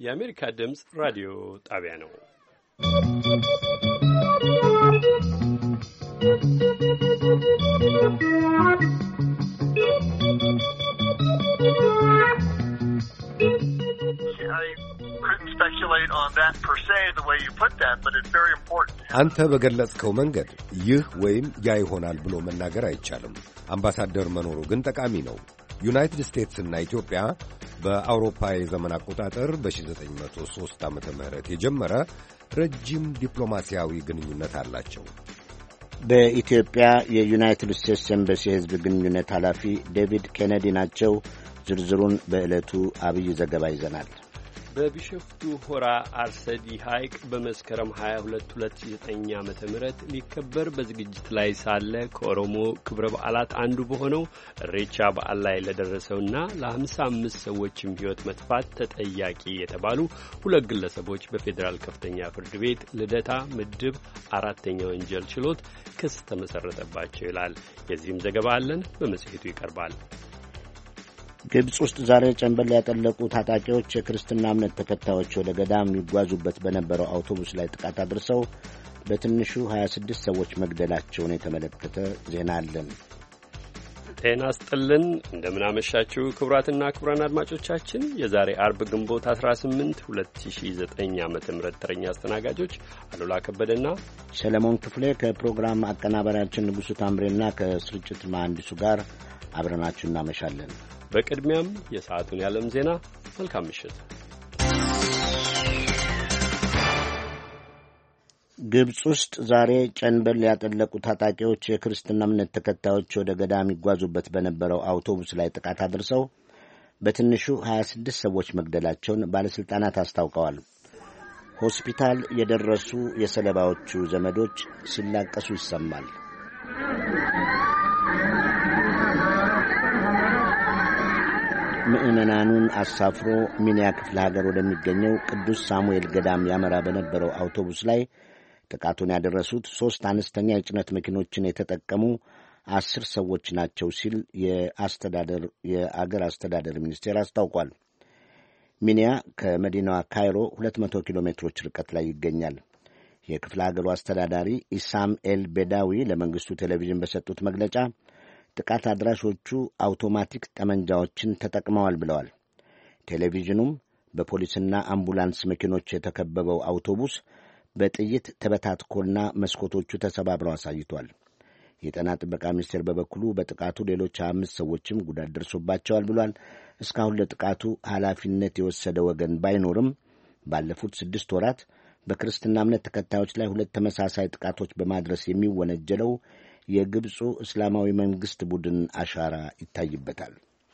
የአሜሪካ ድምፅ ራዲዮ ጣቢያ ነው። አንተ በገለጽከው መንገድ ይህ ወይም ያ ይሆናል ብሎ መናገር አይቻልም። አምባሳደር መኖሩ ግን ጠቃሚ ነው። ዩናይትድ ስቴትስና ኢትዮጵያ በአውሮፓ የዘመን አቆጣጠር በ1903 ዓመተ ምህረት የጀመረ ረጅም ዲፕሎማሲያዊ ግንኙነት አላቸው። በኢትዮጵያ የዩናይትድ ስቴትስ ኤምባሲ የሕዝብ ግንኙነት ኃላፊ ዴቪድ ኬኔዲ ናቸው። ዝርዝሩን በዕለቱ አብይ ዘገባ ይዘናል። በቢሾፍቱ ሆራ አርሰዲ ሐይቅ በመስከረም 22 2009 ዓመተ ምህረት ሊከበር በዝግጅት ላይ ሳለ ከኦሮሞ ክብረ በዓላት አንዱ በሆነው ኢሬቻ በዓል ላይ ለደረሰውና ለ55 ሰዎችም ሕይወት መጥፋት ተጠያቂ የተባሉ ሁለት ግለሰቦች በፌዴራል ከፍተኛ ፍርድ ቤት ልደታ ምድብ 4ኛ ወንጀል ችሎት ክስ ተመሰረተባቸው ይላል። የዚህም ዘገባ አለን፣ በመጽሔቱ ይቀርባል። ግብጽ ውስጥ ዛሬ ጨንበል ያጠለቁ ታጣቂዎች የክርስትና እምነት ተከታዮች ወደ ገዳም የሚጓዙበት በነበረው አውቶቡስ ላይ ጥቃት አድርሰው በትንሹ 26 ሰዎች መግደላቸውን የተመለከተ ዜና አለን። ጤና ይስጥልን፣ እንደምናመሻችሁ ክቡራትና ክቡራን አድማጮቻችን የዛሬ አርብ ግንቦት 18 2009 ዓመተ ምህረት ተረኛ አስተናጋጆች አሉላ ከበደና ሰለሞን ክፍሌ ከፕሮግራም አቀናባሪያችን ንጉሡ ታምሬና ከስርጭት መሐንዲሱ ጋር አብረናችሁ እናመሻለን። በቅድሚያም የሰዓቱን የዓለም ዜና። መልካም ምሽት። ግብጽ ውስጥ ዛሬ ጨንበል ያጠለቁ ታጣቂዎች የክርስትና እምነት ተከታዮች ወደ ገዳም ይጓዙበት በነበረው አውቶቡስ ላይ ጥቃት አድርሰው በትንሹ 26 ሰዎች መግደላቸውን ባለሥልጣናት አስታውቀዋል። ሆስፒታል የደረሱ የሰለባዎቹ ዘመዶች ሲላቀሱ ይሰማል። ምዕመናኑን አሳፍሮ ሚኒያ ክፍለ ሀገር ወደሚገኘው ቅዱስ ሳሙኤል ገዳም ያመራ በነበረው አውቶቡስ ላይ ጥቃቱን ያደረሱት 3 አነስተኛ የጭነት መኪኖችን የተጠቀሙ 10 ሰዎች ናቸው ሲል የአገር አስተዳደር ሚኒስቴር አስታውቋል። ሚኒያ ከመዲናዋ ካይሮ 200 ኪሎ ሜትሮች ርቀት ላይ ይገኛል። የክፍለ ሀገሩ አስተዳዳሪ ኢሳም ኤል ቤዳዊ ለመንግሥቱ ቴሌቪዥን በሰጡት መግለጫ ጥቃት አድራሾቹ አውቶማቲክ ጠመንጃዎችን ተጠቅመዋል ብለዋል። ቴሌቪዥኑም በፖሊስና አምቡላንስ መኪኖች የተከበበው አውቶቡስ በጥይት ተበታትኮና መስኮቶቹ ተሰባብረው አሳይቷል። የጤና ጥበቃ ሚኒስቴር በበኩሉ በጥቃቱ ሌሎች 5 ሰዎችም ጉዳት ደርሶባቸዋል ብሏል። እስካሁን ለጥቃቱ ኃላፊነት የወሰደ ወገን ባይኖርም ባለፉት 6 ወራት በክርስትና እምነት ተከታዮች ላይ 2 ተመሳሳይ ጥቃቶች በማድረስ የሚወነጀለው የግብፁ እስላማዊ መንግስት ቡድን አሻራ ይታይበታል።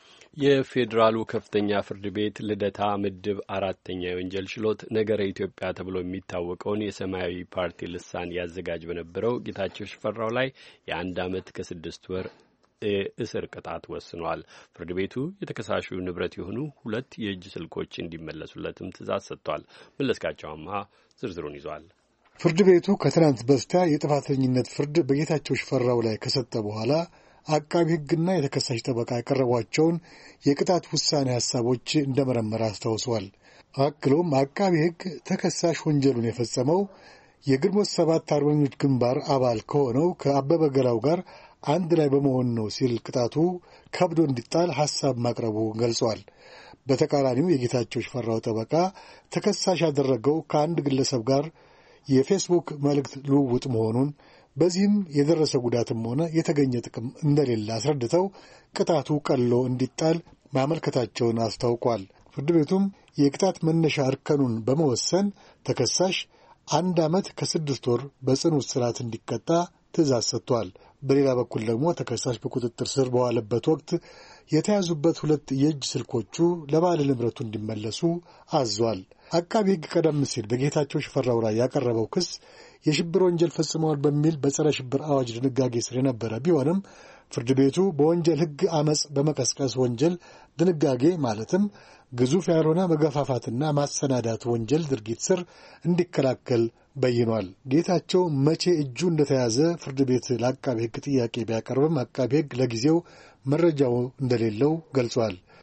የፌዴራሉ ከፍተኛ ፍርድ ቤት ልደታ ምድብ 4ኛ የወንጀል ችሎት ነገረ ኢትዮጵያ ተብሎ የሚታወቀውን የሰማያዊ ፓርቲ ልሳን ያዘጋጅ በነበረው ጌታቸው ሽፈራው ላይ የ1 ዓመት ከ6 ወር እስር ቅጣት ወስኗል። ፍርድ ቤቱ የተከሳሹ ንብረት የሆኑ 2 የእጅ ስልኮች እንዲመለሱለትም ትእዛዝ ሰጥቷል። መለስካቸው አምሃ ዝርዝሩን ይዟል። ፍርድ ቤቱ ከትናንት በስቲያ የጥፋተኝነት ፍርድ በጌታቸው ሽፈራው ላይ ከሰጠ በኋላ አቃቢ ሕግና የተከሳሽ ጠበቃ ያቀረቧቸውን የቅጣት ውሳኔ ሐሳቦች እንደመረመረ አስታውሷል። አክሎም አቃቢ ሕግ ተከሳሽ ወንጀሉን የፈጸመው የግንቦት 7 አርበኞች ግንባር አባል ከሆነው ከአበበ ገላው ጋር አንድ ላይ በመሆን ነው ሲል ቅጣቱ ከብዶ እንዲጣል ሐሳብ ማቅረቡ ገልጿል። በተቃራኒው የጌታቸው ሽፈራው ጠበቃ ተከሳሽ ያደረገው ከአንድ ግለሰብ ጋር የፌስቡክ መልእክት ልውውጥ መሆኑን በዚህም የደረሰ ጉዳትም ሆነ የተገኘ ጥቅም እንደሌለ አስረድተው ቅጣቱ ቀሎ እንዲጣል ማመልከታቸውን አስታውቋል። ፍርድ ቤቱም የቅጣት መነሻ እርከኑን በመወሰን ተከሳሽ 1 ዓመት ከ6 ወር በጽኑ እስራት እንዲቀጣ ትእዛዝ ሰጥቷል። በሌላ በኩል ደግሞ ተከሳሽ በቁጥጥር ስር በዋለበት ወቅት የተያዙበት 2 የእጅ ስልኮቹ ለባለ ንብረቱ እንዲመለሱ አዟል። አቃቢ ሕግ ቀደም ሲል በጌታቸው ሽፈራው ላይ ያቀረበው ክስ የሽብር ወንጀል ፈጽመዋል በሚል በጸረ ሽብር አዋጅ ድንጋጌ ስር የነበረ ቢሆንም ፍርድ ቤቱ በወንጀል ሕግ አመፅ በመቀስቀስ ወንጀል ድንጋጌ ማለትም ግዙፍ ያልሆነ መገፋፋትና ማሰናዳት ወንጀል ድርጊት ስር እንዲከላከል በይኗል። ጌታቸው መቼ እጁ እንደተያዘ ፍርድ ቤት ለአቃቢ ሕግ ጥያቄ ቢያቀርብም አቃቢ ሕግ ለጊዜው መረጃው እንደሌለው ገልጿል።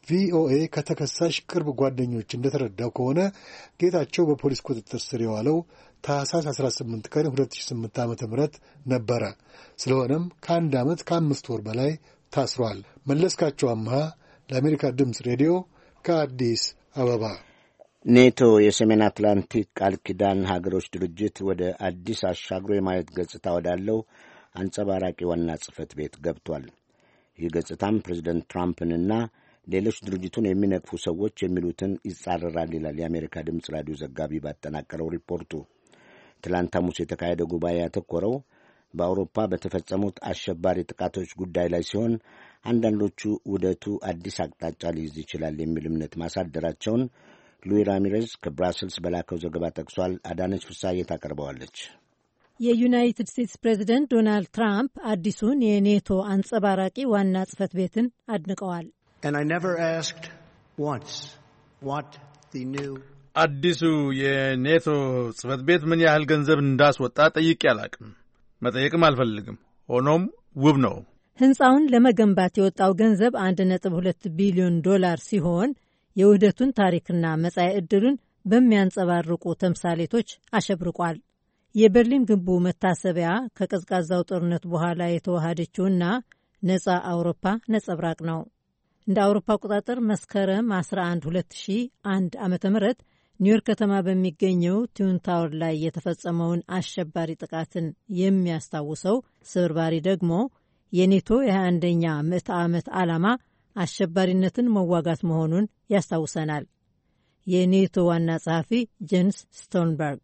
ቪኦኤ ከተከሳሽ ቅርብ ጓደኞች እንደተረዳው ከሆነ ጌታቸው በፖሊስ ቁጥጥር ስር የዋለው ታህሳስ 18 ቀን 2008 ዓ.ም ነበረ። ስለሆነም ከ1 ዓመት ከ5 ወር በላይ ታስሯል። መለስካቸው አምሃ ለአሜሪካ ድምፅ ሬዲዮ ከአዲስ አበባ። ኔቶ የሰሜን አትላንቲክ ቃል ኪዳን ሀገሮች ድርጅት ወደ አዲስ አሻግሮ የማየት ገጽታ ወዳለው አንጸባራቂ ዋና ጽሕፈት ቤት ገብቷል። ይህ ገጽታም ፕሬዚደንት ትራምፕንና ሌሎች ድርጅቱን የሚነቅፉ ሰዎች የሚሉትን ይጻረራል ይላል የአሜሪካ ድምፅ ራዲዮ ዘጋቢ ባጠናቀረው ሪፖርቱ። ትላንት ሐሙስ የተካሄደ ጉባኤ ያተኮረው በአውሮፓ በተፈጸሙት አሸባሪ ጥቃቶች ጉዳይ ላይ ሲሆን አንዳንዶቹ ውህደቱ አዲስ አቅጣጫ ሊይዝ ይችላል የሚል እምነት ማሳደራቸውን ሉዊ ራሚሬዝ ከብራስልስ በላከው ዘገባ ጠቅሷል። አዳነች ፍሳዬ ታቀርበዋለች። የዩናይትድ ስቴትስ ፕሬዚደንት ዶናልድ ትራምፕ አዲሱን የኔቶ አንጸባራቂ ዋና ጽሕፈት ቤትን አድንቀዋል። አዲሱ የኔቶ ጽሕፈት ቤት ምን ያህል ገንዘብ እንዳስወጣ ጠይቄ አላቅም፣ መጠየቅም አልፈልግም። ሆኖም ውብ ነው። ሕንፃውን ለመገንባት የወጣው ገንዘብ $1.2 ቢሊዮን ሲሆን የውህደቱን ታሪክና መጻኢ ዕድሉን በሚያንጸባርቁ ተምሳሌቶች አሸብርቋል። የበርሊን ግንቡ መታሰቢያ ከቀዝቃዛው ጦርነት በኋላ የተዋሃደችውና ነፃ አውሮፓ ነጸብራቅ ነው። እንደ አውሮፓ አቆጣጠር መስከረም 11 2001 ዓ.ም ኒውዮርክ ከተማ በሚገኘው ትዊን ታወር ላይ የተፈጸመውን አሸባሪ ጥቃትን የሚያስታውሰው ስብርባሪ ደግሞ የኔቶ የ21ኛ ምዕተ ዓመት ዓላማ አሸባሪነትን መዋጋት መሆኑን ያስታውሰናል። የኔቶ ዋና ጸሐፊ ጄንስ ስቶልተንበርግ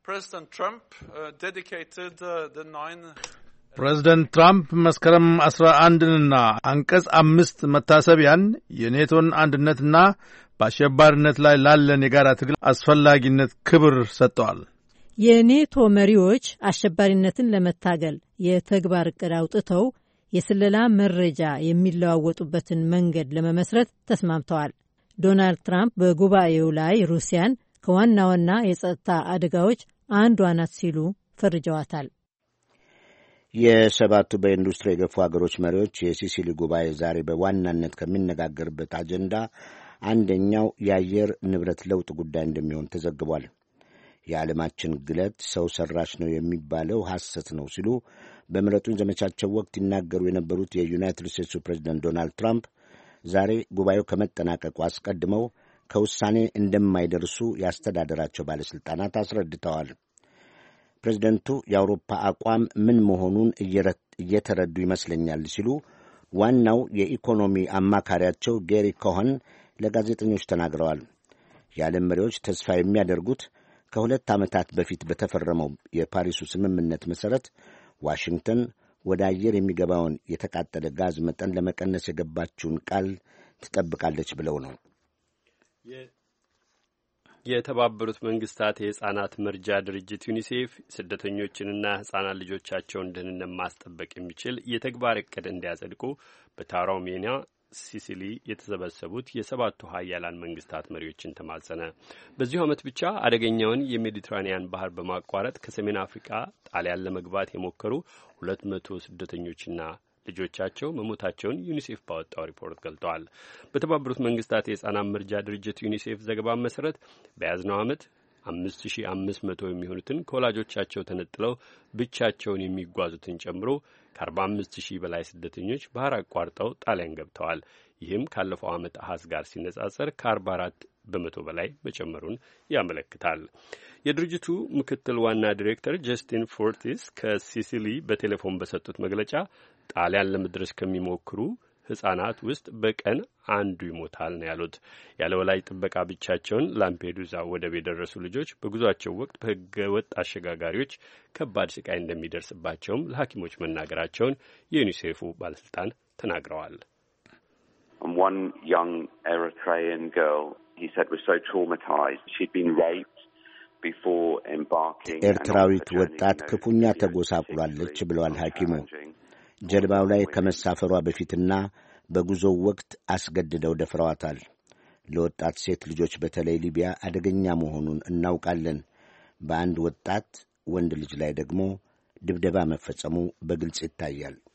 ፕሬዚደንት ትራምፕ መስከረም 11ንና አንቀጽ 5 መታሰቢያን የኔቶን አንድነትና በአሸባሪነት ላይ ላለን የጋራ ትግል አስፈላጊነት ክብር ሰጥተዋል። የኔቶ መሪዎች አሸባሪነትን ለመታገል የተግባር ዕቅድ አውጥተው የስለላ መረጃ የሚለዋወጡበትን መንገድ ለመመስረት ተስማምተዋል። ዶናልድ ትራምፕ በጉባኤው ላይ ሩሲያን ከዋና ዋና የጸጥታ አደጋዎች አንዷ ናት ሲሉ ፈርጀዋታል። የሰባቱ በኢንዱስትሪ የገፉ ሀገሮች መሪዎች የሲሲሊ ጉባኤ ዛሬ በዋናነት ከሚነጋገርበት አጀንዳ አንደኛው የአየር ንብረት ለውጥ ጉዳይ እንደሚሆን ተዘግቧል። የዓለማችን ግለት ሰው ሰራሽ ነው የሚባለው ሐሰት ነው ሲሉ በምረጡኝ ዘመቻቸው ወቅት ይናገሩ የነበሩት የዩናይትድ ስቴትሱ ፕሬዚደንት ዶናልድ ትራምፕ ዛሬ ጉባኤው ከመጠናቀቁ አስቀድመው ከውሳኔ እንደማይደርሱ ያስተዳደራቸው ባለሥልጣናት አስረድተዋል። ፕሬዚደንቱ የአውሮፓ አቋም ምን መሆኑን እየተረዱ ይመስለኛል ሲሉ ዋናው የኢኮኖሚ አማካሪያቸው ጌሪ ኮኸን ለጋዜጠኞች ተናግረዋል። የዓለም መሪዎች ተስፋ የሚያደርጉት ከ2 ዓመታት በፊት በተፈረመው የፓሪሱ ስምምነት መሠረት ዋሽንግተን ወደ አየር የሚገባውን የተቃጠለ ጋዝ መጠን ለመቀነስ የገባችውን ቃል ትጠብቃለች ብለው ነው። የተባበሩት መንግስታት የሕፃናት መርጃ ድርጅት ዩኒሴፍ ስደተኞችንና ሕፃናት ልጆቻቸውን ደህንነት ማስጠበቅ የሚችል የተግባር ዕቅድ እንዲያጸድቁ በታሮሜኒያ ሲሲሊ የተሰበሰቡት የሰባቱ ሀያላን መንግስታት መሪዎችን ተማጸነ። በዚሁ ዓመት ብቻ አደገኛውን የሜዲትራኒያን ባህር በማቋረጥ ከሰሜን አፍሪካ ጣሊያን ለመግባት የሞከሩ 200 ስደተኞችና ልጆቻቸው መሞታቸውን ዩኒሴፍ ባወጣው ሪፖርት ገልጠዋል። በተባበሩት መንግስታት የሕፃናት መርጃ ድርጅት ዩኒሴፍ ዘገባ መሰረት በያዝነው ዓመት 5500 የሚሆኑትን ከወላጆቻቸው ተነጥለው ብቻቸውን የሚጓዙትን ጨምሮ ከ45000 በላይ ስደተኞች ባህር አቋርጠው ጣሊያን ገብተዋል። ይህም ካለፈው ዓመት አሃዝ ጋር ሲነጻጸር ከ44 በመቶ በላይ መጨመሩን ያመለክታል። የድርጅቱ ምክትል ዋና ዲሬክተር ጀስቲን ፎርቲስ ከሲሲሊ በቴሌፎን በሰጡት መግለጫ ጣሊያን ለመድረስ ከሚሞክሩ ሕፃናት ውስጥ በቀን አንዱ ይሞታል ነው ያሉት። ያለ ወላጅ ጥበቃ ብቻቸውን ላምፔዱዛ ወደብ የደረሱ ልጆች በጉዟቸው ወቅት በሕገ ወጥ አሸጋጋሪዎች ከባድ ስቃይ እንደሚደርስባቸውም ለሐኪሞች መናገራቸውን የዩኒሴፉ ባለስልጣን ተናግረዋል። One young Eritrean girl, he said, was so traumatized. She'd been raped before embarking. ኤርትራዊት ወጣት ክፉኛ ተጎሳቁላለች ብለዋል ሐኪሙ። ጀልባው ላይ ከመሳፈሯ በፊትና በጉዞው ወቅት አስገድደው ደፍረዋታል። ለወጣት ሴት ልጆች በተለይ ሊቢያ አደገኛ መሆኑን እናውቃለን። በአንድ ወጣት ወንድ ልጅ ላይ ደግሞ ድብደባ መፈጸሙ በግልጽ ይታያል።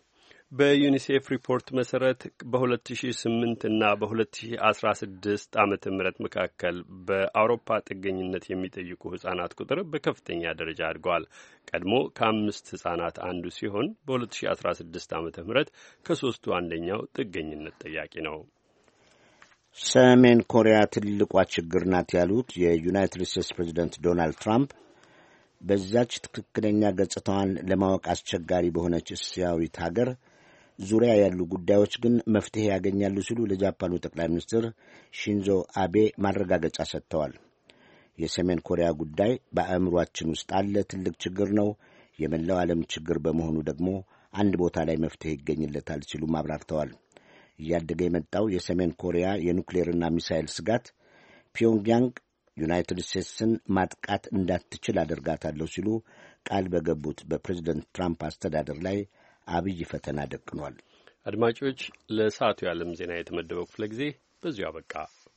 በዩኒሴፍ ሪፖርት መሰረት በ2008 እና በ2016 ዓመተ ምህረት መካከል በአውሮፓ ጥገኝነት የሚጠይቁ ሕጻናት ቁጥር በከፍተኛ ደረጃ አድገዋል። ቀድሞ ከ5 ሕጻናት አንዱ ሲሆን በ2016 ዓመተ ምህረት ከ3ቱ አንደኛው ጥገኝነት ጠያቂ ነው። ሰሜን ኮሪያ ትልቋ ችግር ናት ያሉት የዩናይትድ ስቴትስ ፕሬዚደንት ዶናልድ ትራምፕ በዛች ትክክለኛ ገጽታዋን ለማወቅ አስቸጋሪ በሆነች እስያዊት ሀገር ዙሪያ ያሉ ጉዳዮች ግን መፍትሄ ያገኛሉ ሲሉ ለጃፓኑ ጠቅላይ ሚኒስትር ሺንዞ አቤ ማረጋገጫ ሰጥተዋል። የሰሜን ኮሪያ ጉዳይ በአእምሯችን ውስጥ አለ፣ ትልቅ ችግር ነው። የመላው ዓለም ችግር በመሆኑ ደግሞ አንድ ቦታ ላይ መፍትሄ ይገኝለታል ሲሉም አብራርተዋል። እያደገ የመጣው የሰሜን ኮሪያ የኑክሌርና ሚሳይል ስጋት ፒዮንግያንግ ዩናይትድ ስቴትስን ማጥቃት እንዳትችል አደርጋታለሁ ሲሉ ቃል በገቡት በፕሬዚደንት ትራምፕ አስተዳደር ላይ አብይ ፈተና ደቅኗል። አድማጮች፣ ለሰዓቱ የዓለም ዜና የተመደበው ክፍለ ጊዜ በዚሁ አበቃ።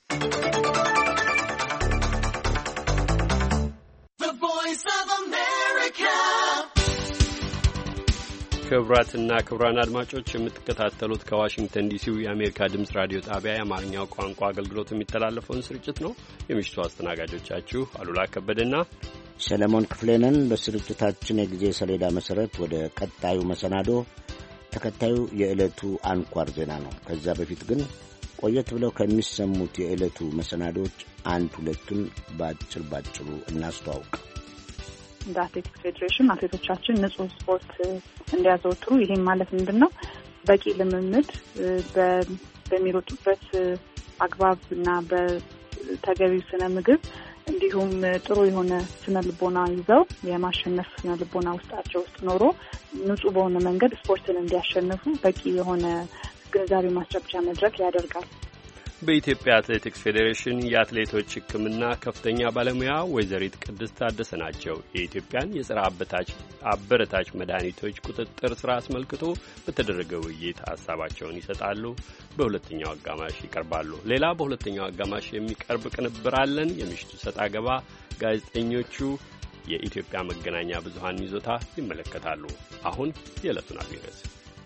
ክቡራትና ክቡራን አድማጮች የምትከታተሉት ከዋሽንግተን ዲሲው የአሜሪካ ድምፅ ራዲዮ ጣቢያ የአማርኛው ቋንቋ አገልግሎት የሚተላለፈውን ስርጭት ነው። የምሽቱ አስተናጋጆቻችሁ አሉላ ከበደና ሰለሞን ክፍሌንን። በስርጭታችን የጊዜ ሰሌዳ መሠረት ወደ ቀጣዩ መሰናዶ፣ ተከታዩ የዕለቱ አንኳር ዜና ነው። ከዚያ በፊት ግን ቆየት ብለው ከሚሰሙት የዕለቱ መሰናዶች አንድ ሁለቱን ባጭሩ እናስተዋውቅ። እንደ አትሌቲክስ ፌዴሬሽን አትሌቶቻችን ንጹህ ስፖርት እንዲያዘወትሩ፣ ይህም ማለት ምንድን ነው? በቂ ልምምድ በሚሮጡበት አግባብ እና በተገቢው ስነ ምግብ እንዲሁም ጥሩ የሆነ ስነ ልቦና ይዘው የማሸነፍ ስነ ልቦና ውስጣቸው ውስጥ ኖሮ ንጹህ በሆነ መንገድ ስፖርትን እንዲያሸንፉ በቂ የሆነ ግንዛቤ ማስጨበጫ መድረክ ያደርጋል። በኢትዮጵያ አትሌቲክስ ፌዴሬሽን የአትሌቶች ሕክምና ከፍተኛ ባለሙያ ወይዘሪት ቅድስት ታደሰ ናቸው። የኢትዮጵያን የጸረ አበረታች መድኃኒቶች ቁጥጥር ስራ አስመልክቶ በተደረገ ውይይት ሀሳባቸውን ይሰጣሉ። በሁለተኛው አጋማሽ ይቀርባሉ። ሌላ በሁለተኛው አጋማሽ የሚቀርብ ቅንብር አለን። የምሽቱ ሰጣ ገባ ጋዜጠኞቹ የኢትዮጵያ መገናኛ ብዙኃን ይዞታ ይመለከታሉ። አሁን የዕለቱን አብይ ርዕስ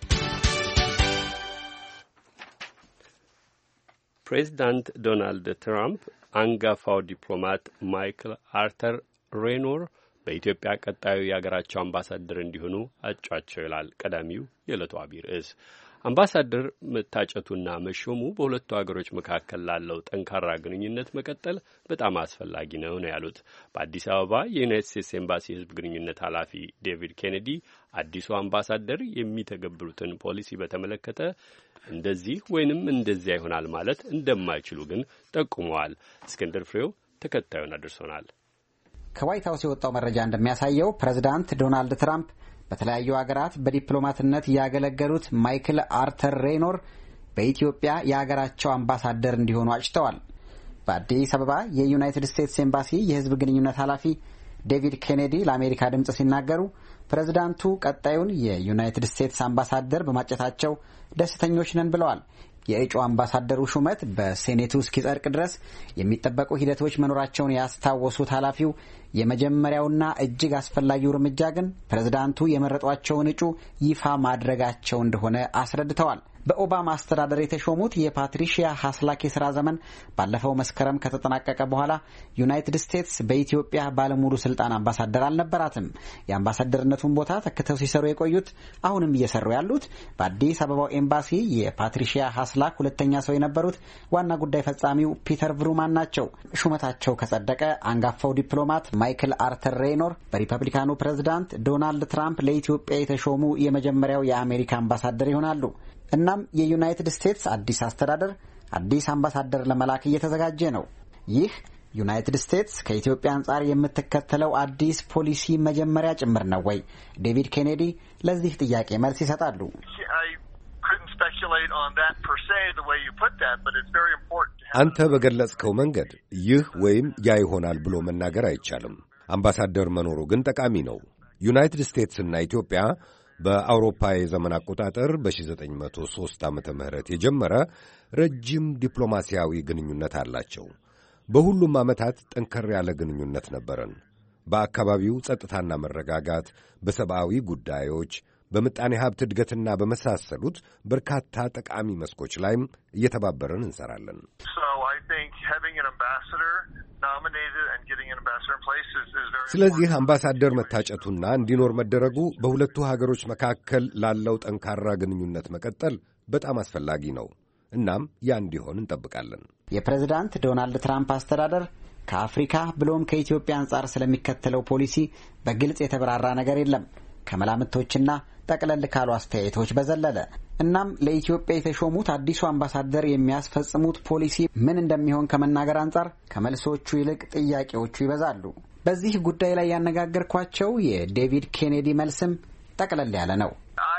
ፕሬዚዳንት ዶናልድ ትራምፕ አንጋፋው ዲፕሎማት ማይክል አርተር ሬኖር በኢትዮጵያ ቀጣዩ የአገራቸው አምባሳደር እንዲሆኑ አጯቸው ይላል ቀዳሚው የዕለቱ አብይ ርዕስ። አምባሳደር መታጨቱና መሾሙ በሁለቱ አገሮች መካከል ላለው ጠንካራ ግንኙነት መቀጠል በጣም አስፈላጊ ነው ያሉት በአዲስ አበባ የዩናይትድ ስቴትስ ኤምባሲ የሕዝብ ግንኙነት ኃላፊ ዴቪድ ኬኔዲ አዲሱ አምባሳደር የሚተገብሩትን ፖሊሲ በተመለከተ እንደዚህ ወይንም እንደዚያ ይሆናል ማለት እንደማይችሉ ግን ጠቁመዋል። እስክንድር ፍሬው ተከታዩን አድርሶናል። ከዋይት ሀውስ የወጣው መረጃ እንደሚያሳየው ፕሬዝዳንት ዶናልድ ትራምፕ በተለያዩ ሀገራት በዲፕሎማትነት ያገለገሉት ማይክል አርተር ሬኖር በኢትዮጵያ የሀገራቸው አምባሳደር እንዲሆኑ አጭተዋል። በአዲስ አበባ የዩናይትድ ስቴትስ ኤምባሲ የሕዝብ ግንኙነት ኃላፊ ዴቪድ ኬኔዲ ለአሜሪካ ድምፅ ሲናገሩ ፕሬዝዳንቱ ቀጣዩን የዩናይትድ ስቴትስ አምባሳደር በማጨታቸው ደስተኞች ነን ብለዋል። የእጩ አምባሳደሩ ሹመት በሴኔቱ እስኪጸድቅ ድረስ የሚጠበቁ ሂደቶች መኖራቸውን ያስታወሱት ኃላፊው የመጀመሪያውና እጅግ አስፈላጊው እርምጃ ግን ፕሬዝዳንቱ የመረጧቸውን እጩ ይፋ ማድረጋቸው እንደሆነ አስረድተዋል። በኦባማ አስተዳደር የተሾሙት የፓትሪሺያ ሀስላክ የሥራ ዘመን ባለፈው መስከረም ከተጠናቀቀ በኋላ ዩናይትድ ስቴትስ በኢትዮጵያ ባለሙሉ ስልጣን አምባሳደር አልነበራትም። የአምባሳደርነቱን ቦታ ተክተው ሲሰሩ የቆዩት አሁንም እየሰሩ ያሉት በአዲስ አበባው ኤምባሲ የፓትሪሺያ ሀስላክ ሁለተኛ ሰው የነበሩት ዋና ጉዳይ ፈጻሚው ፒተር ቭሩማን ናቸው። ሹመታቸው ከጸደቀ አንጋፋው ዲፕሎማት ማይክል አርተር ሬኖር በሪፐብሊካኑ ፕሬዝዳንት ዶናልድ ትራምፕ ለኢትዮጵያ የተሾሙ የመጀመሪያው የአሜሪካ አምባሳደር ይሆናሉ። እናም የዩናይትድ ስቴትስ አዲስ አስተዳደር አዲስ አምባሳደር ለመላክ እየተዘጋጀ ነው። ይህ ዩናይትድ ስቴትስ ከኢትዮጵያ አንጻር የምትከተለው አዲስ ፖሊሲ መጀመሪያ ጭምር ነው ወይ? ዴቪድ ኬኔዲ ለዚህ ጥያቄ መልስ ይሰጣሉ። አንተ በገለጽከው መንገድ ይህ ወይም ያ ይሆናል ብሎ መናገር አይቻልም። አምባሳደር መኖሩ ግን ጠቃሚ ነው። ዩናይትድ ስቴትስና ኢትዮጵያ በአውሮፓ የዘመን አቆጣጠር በ1903 ዓመተ ምህረት የጀመረ ረጅም ዲፕሎማሲያዊ ግንኙነት አላቸው። በሁሉም ዓመታት ጠንከር ያለ ግንኙነት ነበረን። በአካባቢው ጸጥታና መረጋጋት፣ በሰብአዊ ጉዳዮች፣ በምጣኔ ሀብት እድገትና በመሳሰሉት በርካታ ጠቃሚ መስኮች ላይም እየተባበረን እንሰራለን። ስለዚህ አምባሳደር መታጨቱና እንዲኖር መደረጉ በሁለቱ ሀገሮች መካከል ላለው ጠንካራ ግንኙነት መቀጠል በጣም አስፈላጊ ነው። እናም ያ እንዲሆን እንጠብቃለን። የፕሬዝዳንት ዶናልድ ትራምፕ አስተዳደር ከአፍሪካ ብሎም ከኢትዮጵያ አንጻር ስለሚከተለው ፖሊሲ በግልጽ የተብራራ ነገር የለም ከመላምቶችና ጠቅለል ካሉ አስተያየቶች በዘለለ። እናም ለኢትዮጵያ የተሾሙት አዲሱ አምባሳደር የሚያስፈጽሙት ፖሊሲ ምን እንደሚሆን ከመናገር አንጻር ከመልሶቹ ይልቅ ጥያቄዎቹ ይበዛሉ። በዚህ ጉዳይ ላይ ያነጋገርኳቸው የዴቪድ ኬኔዲ መልስም ጠቅለል ያለ ነው።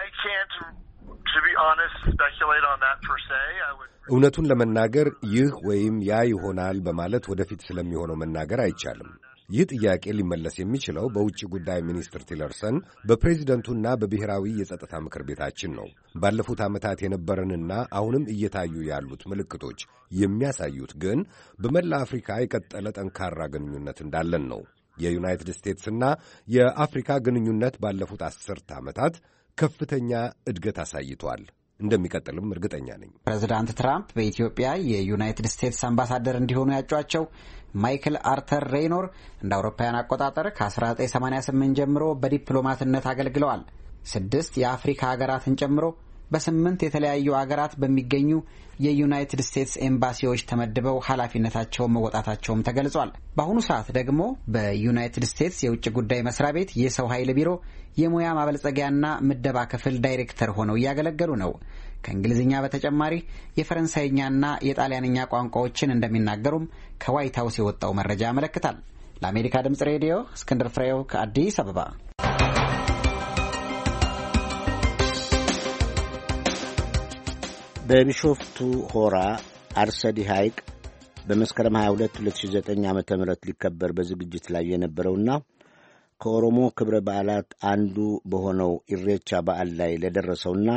እውነቱን ለመናገር ይህ ወይም ያ ይሆናል በማለት ወደፊት ስለሚሆነው መናገር አይቻልም። ይህ ጥያቄ ሊመለስ የሚችለው በውጭ ጉዳይ ሚኒስትር ቲለርሰን በፕሬዚደንቱና በብሔራዊ የጸጥታ ምክር ቤታችን ነው። ባለፉት ዓመታት የነበረንና አሁንም እየታዩ ያሉት ምልክቶች የሚያሳዩት ግን በመላ አፍሪካ የቀጠለ ጠንካራ ግንኙነት እንዳለን ነው። የዩናይትድ ስቴትስና የአፍሪካ ግንኙነት ባለፉት 10 ዓመታት ከፍተኛ እድገት አሳይቷል። እንደሚቀጥልም እርግጠኛ ነኝ። ፕሬዚዳንት ትራምፕ በኢትዮጵያ የዩናይትድ ስቴትስ አምባሳደር እንዲሆኑ ያጯቸው ማይክል አርተር ሬይኖር እንደ አውሮፓውያን አቆጣጠር ከ1988 ጀምሮ በዲፕሎማትነት አገልግለዋል። 6 የአፍሪካ ሀገራትን ጨምሮ በ8 የተለያዩ ሀገራት በሚገኙ የዩናይትድ ስቴትስ ኤምባሲዎች ተመድበው ኃላፊነታቸውን መወጣታቸውም ተገልጿል። በአሁኑ ሰዓት ደግሞ በዩናይትድ ስቴትስ የውጭ ጉዳይ መስሪያ ቤት የሰው ኃይል ቢሮ የሙያ ማበልጸጊያና ምደባ ክፍል ዳይሬክተር ሆነው እያገለገሉ ነው። ከእንግሊዝኛ በተጨማሪ የፈረንሳይኛና የጣሊያንኛ ቋንቋዎችን እንደሚናገሩም ከዋይት ሀውስ የወጣው መረጃ ያመለክታል። ለአሜሪካ ድምጽ ሬዲዮ እስክንድር ፍሬው ከአዲስ አበባ። በቢሾፍቱ ሆራ አርሰዲ ሐይቅ በመስከረም 22 2009 ዓ.ም ሊከበር በዝግጅት ላይ የነበረውና ከኦሮሞ ክብረ በዓላት አንዱ በሆነው ኢሬቻ በዓል ላይ ለደረሰውና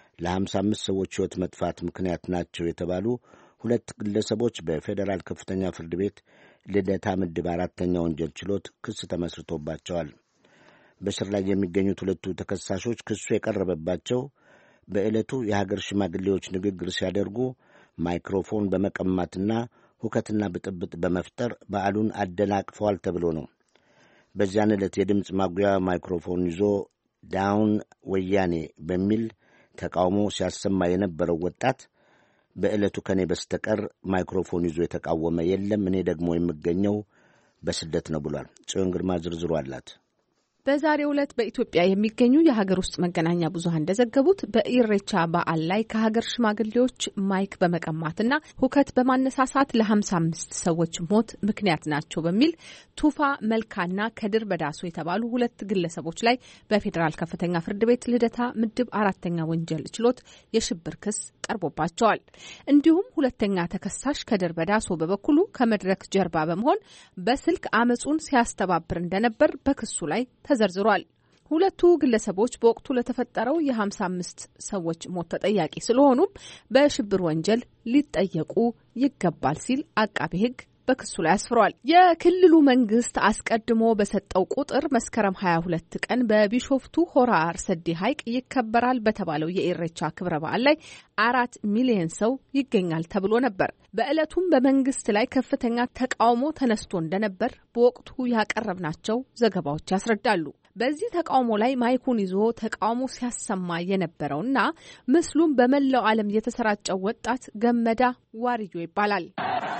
ለ55 ሰዎች ሕይወት መጥፋት ምክንያት ናቸው የተባሉ 2 ግለሰቦች በፌዴራል ከፍተኛ ፍርድ ቤት ልደታ ምድብ 4ኛ ወንጀል ችሎት ክስ ተመስርቶባቸዋል። በስር ላይ የሚገኙት 2 ተከሳሾች ክሱ የቀረበባቸው በዕለቱ የሀገር ሽማግሌዎች ንግግር ሲያደርጉ ማይክሮፎን በመቀማትና ሁከትና ብጥብጥ በመፍጠር በዓሉን አደናቅፈዋል ተብሎ ነው። በዚያን ዕለት የድምፅ ማጉያ ማይክሮፎን ይዞ ዳውን ወያኔ በሚል ተቃውሞ ሲያሰማ የነበረው ወጣት በዕለቱ ከኔ በስተቀር ማይክሮፎን ይዞ የተቃወመ የለም፣ እኔ ደግሞ የምገኘው በስደት ነው ብሏል። ጽዮን ግርማ ዝርዝሩ አላት። በዛሬው ዕለት በኢትዮጵያ የሚገኙ የሀገር ውስጥ መገናኛ ብዙኃን እንደዘገቡት በኢሬቻ በዓል ላይ ከሀገር ሽማግሌዎች ማይክ በመቀማትና ሁከት በማነሳሳት ለ55 ሰዎች ሞት ምክንያት ናቸው በሚል ቱፋ መልካና ከድር በዳሶ የተባሉ 2 ግለሰቦች ላይ በፌዴራል ከፍተኛ ፍርድ ቤት ልደታ ምድብ 4ኛ ወንጀል ችሎት የሽብር ክስ ቀርቦባቸዋል። እንዲሁም 2ኛ ተከሳሽ ከድር በዳሶ በበኩሉ ከመድረክ ጀርባ በመሆን በስልክ አመጹን ሲያስተባብር እንደነበር በክሱ ላይ ተዘርዝሯል። 2ቱ ግለሰቦች በወቅቱ ለተፈጠረው የ55 ሰዎች ሞት ተጠያቂ ስለሆኑም በሽብር ወንጀል ሊጠየቁ ይገባል ሲል አቃቤ ሕግ በክሱ ላይ አስፍሯል። የክልሉ መንግስት አስቀድሞ በሰጠው ቁጥር መስከረም 22 ቀን በቢሾፍቱ ሆራ አርሰዲ ሐይቅ ይከበራል በተባለው የኢሬቻ ክብረ በዓል ላይ 4 ሚሊዮን ሰው ይገኛል ተብሎ ነበር። በዕለቱም በመንግስት ላይ ከፍተኛ ተቃውሞ ተነስቶ እንደነበር በወቅቱ ያቀረብናቸው ዘገባዎች ያስረዳሉ። በዚህ ተቃውሞ ላይ ማይኩን ይዞ ተቃውሞ ሲያሰማ የነበረውና ምስሉም በመላው ዓለም የተሰራጨው ወጣት ገመዳ ዋርዮ ይባላል።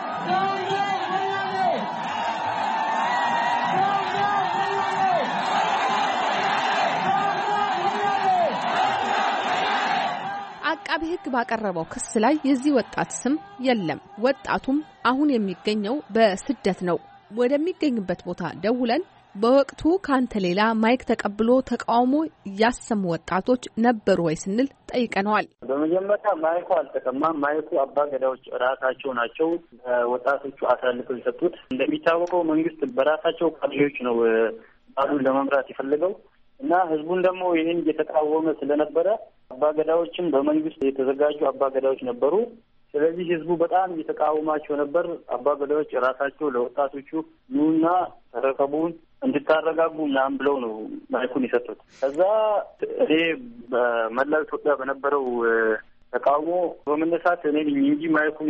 አቃቤ ሕግ ባቀረበው ክስ ላይ የዚህ ወጣት ስም የለም። ወጣቱም አሁን የሚገኘው በስደት ነው። ወደሚገኝበት ቦታ ደውለን በወቅቱ ካንተ ሌላ ማይክ ተቀብሎ ተቃውሞ ያሰሙ ወጣቶች ነበሩ ወይ ስንል ጠይቀነዋል። በመጀመሪያ ማይኩ አልተቀማም። ማይኩ አባ ገዳዎች ራሳቸው ናቸው ወጣቶቹ አሳልፈው የሰጡት። እንደሚታወቀው መንግስት በራሳቸው ካድሬዎች ነው ባሉን ለመምራት የፈለገው እና ህዝቡን ደግሞ ይህን እየተቃወመ ስለነበረ አባገዳዎችም በመንግስት የተዘጋጁ አባገዳዎች ነበሩ። ስለዚህ ህዝቡ በጣም እየተቃወማቸው ነበር። አባገዳዎች ራሳቸው ለወጣቶቹ ኑና ተረከቡን እንድታረጋጉ ምናምን ብለው ነው ማይኩን የሰጡት። ከዛ እኔ በመላው ኢትዮጵያ በነበረው ተቃውሞ በመነሳት እኔ እንጂ ማይኩን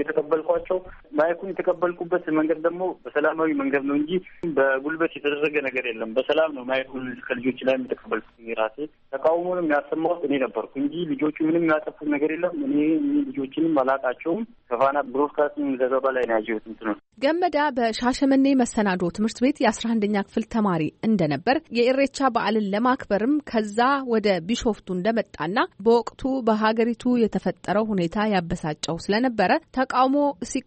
የተቀበልኩበት መንገድ ደግሞ በሰላማዊ መንገድ ነው እንጂ በጉልበት የተደረገ ነገር የለም። በሰላም ነው ማይኩን ከልጆች ላይ የተቀበልኩት። ራሴ ተቃውሞንም ያሰማሁት እኔ ነበርኩ እንጂ ልጆቹ ምንም ያጠፉት ነገር የለም። እኔ ልጆችንም አላቃቸውም። ከፋና ብሮድካስቲንግ ዘገባ ላይ ነው ያየሁት። እንትኑ ገመዳ በሻሸመኔ መሰናዶ ትምህርት ቤት የ11ኛ ክፍል ተማሪ እንደነበር የኢሬቻ በዓልን ለማክበርም ከዛ ወደ ቢሾፍቱ እንደመጣና በወቅቱ በሀገሪቱ የተፈጠረው ሁኔታ ያበሳጨው ስለነበረ ተቃውሞ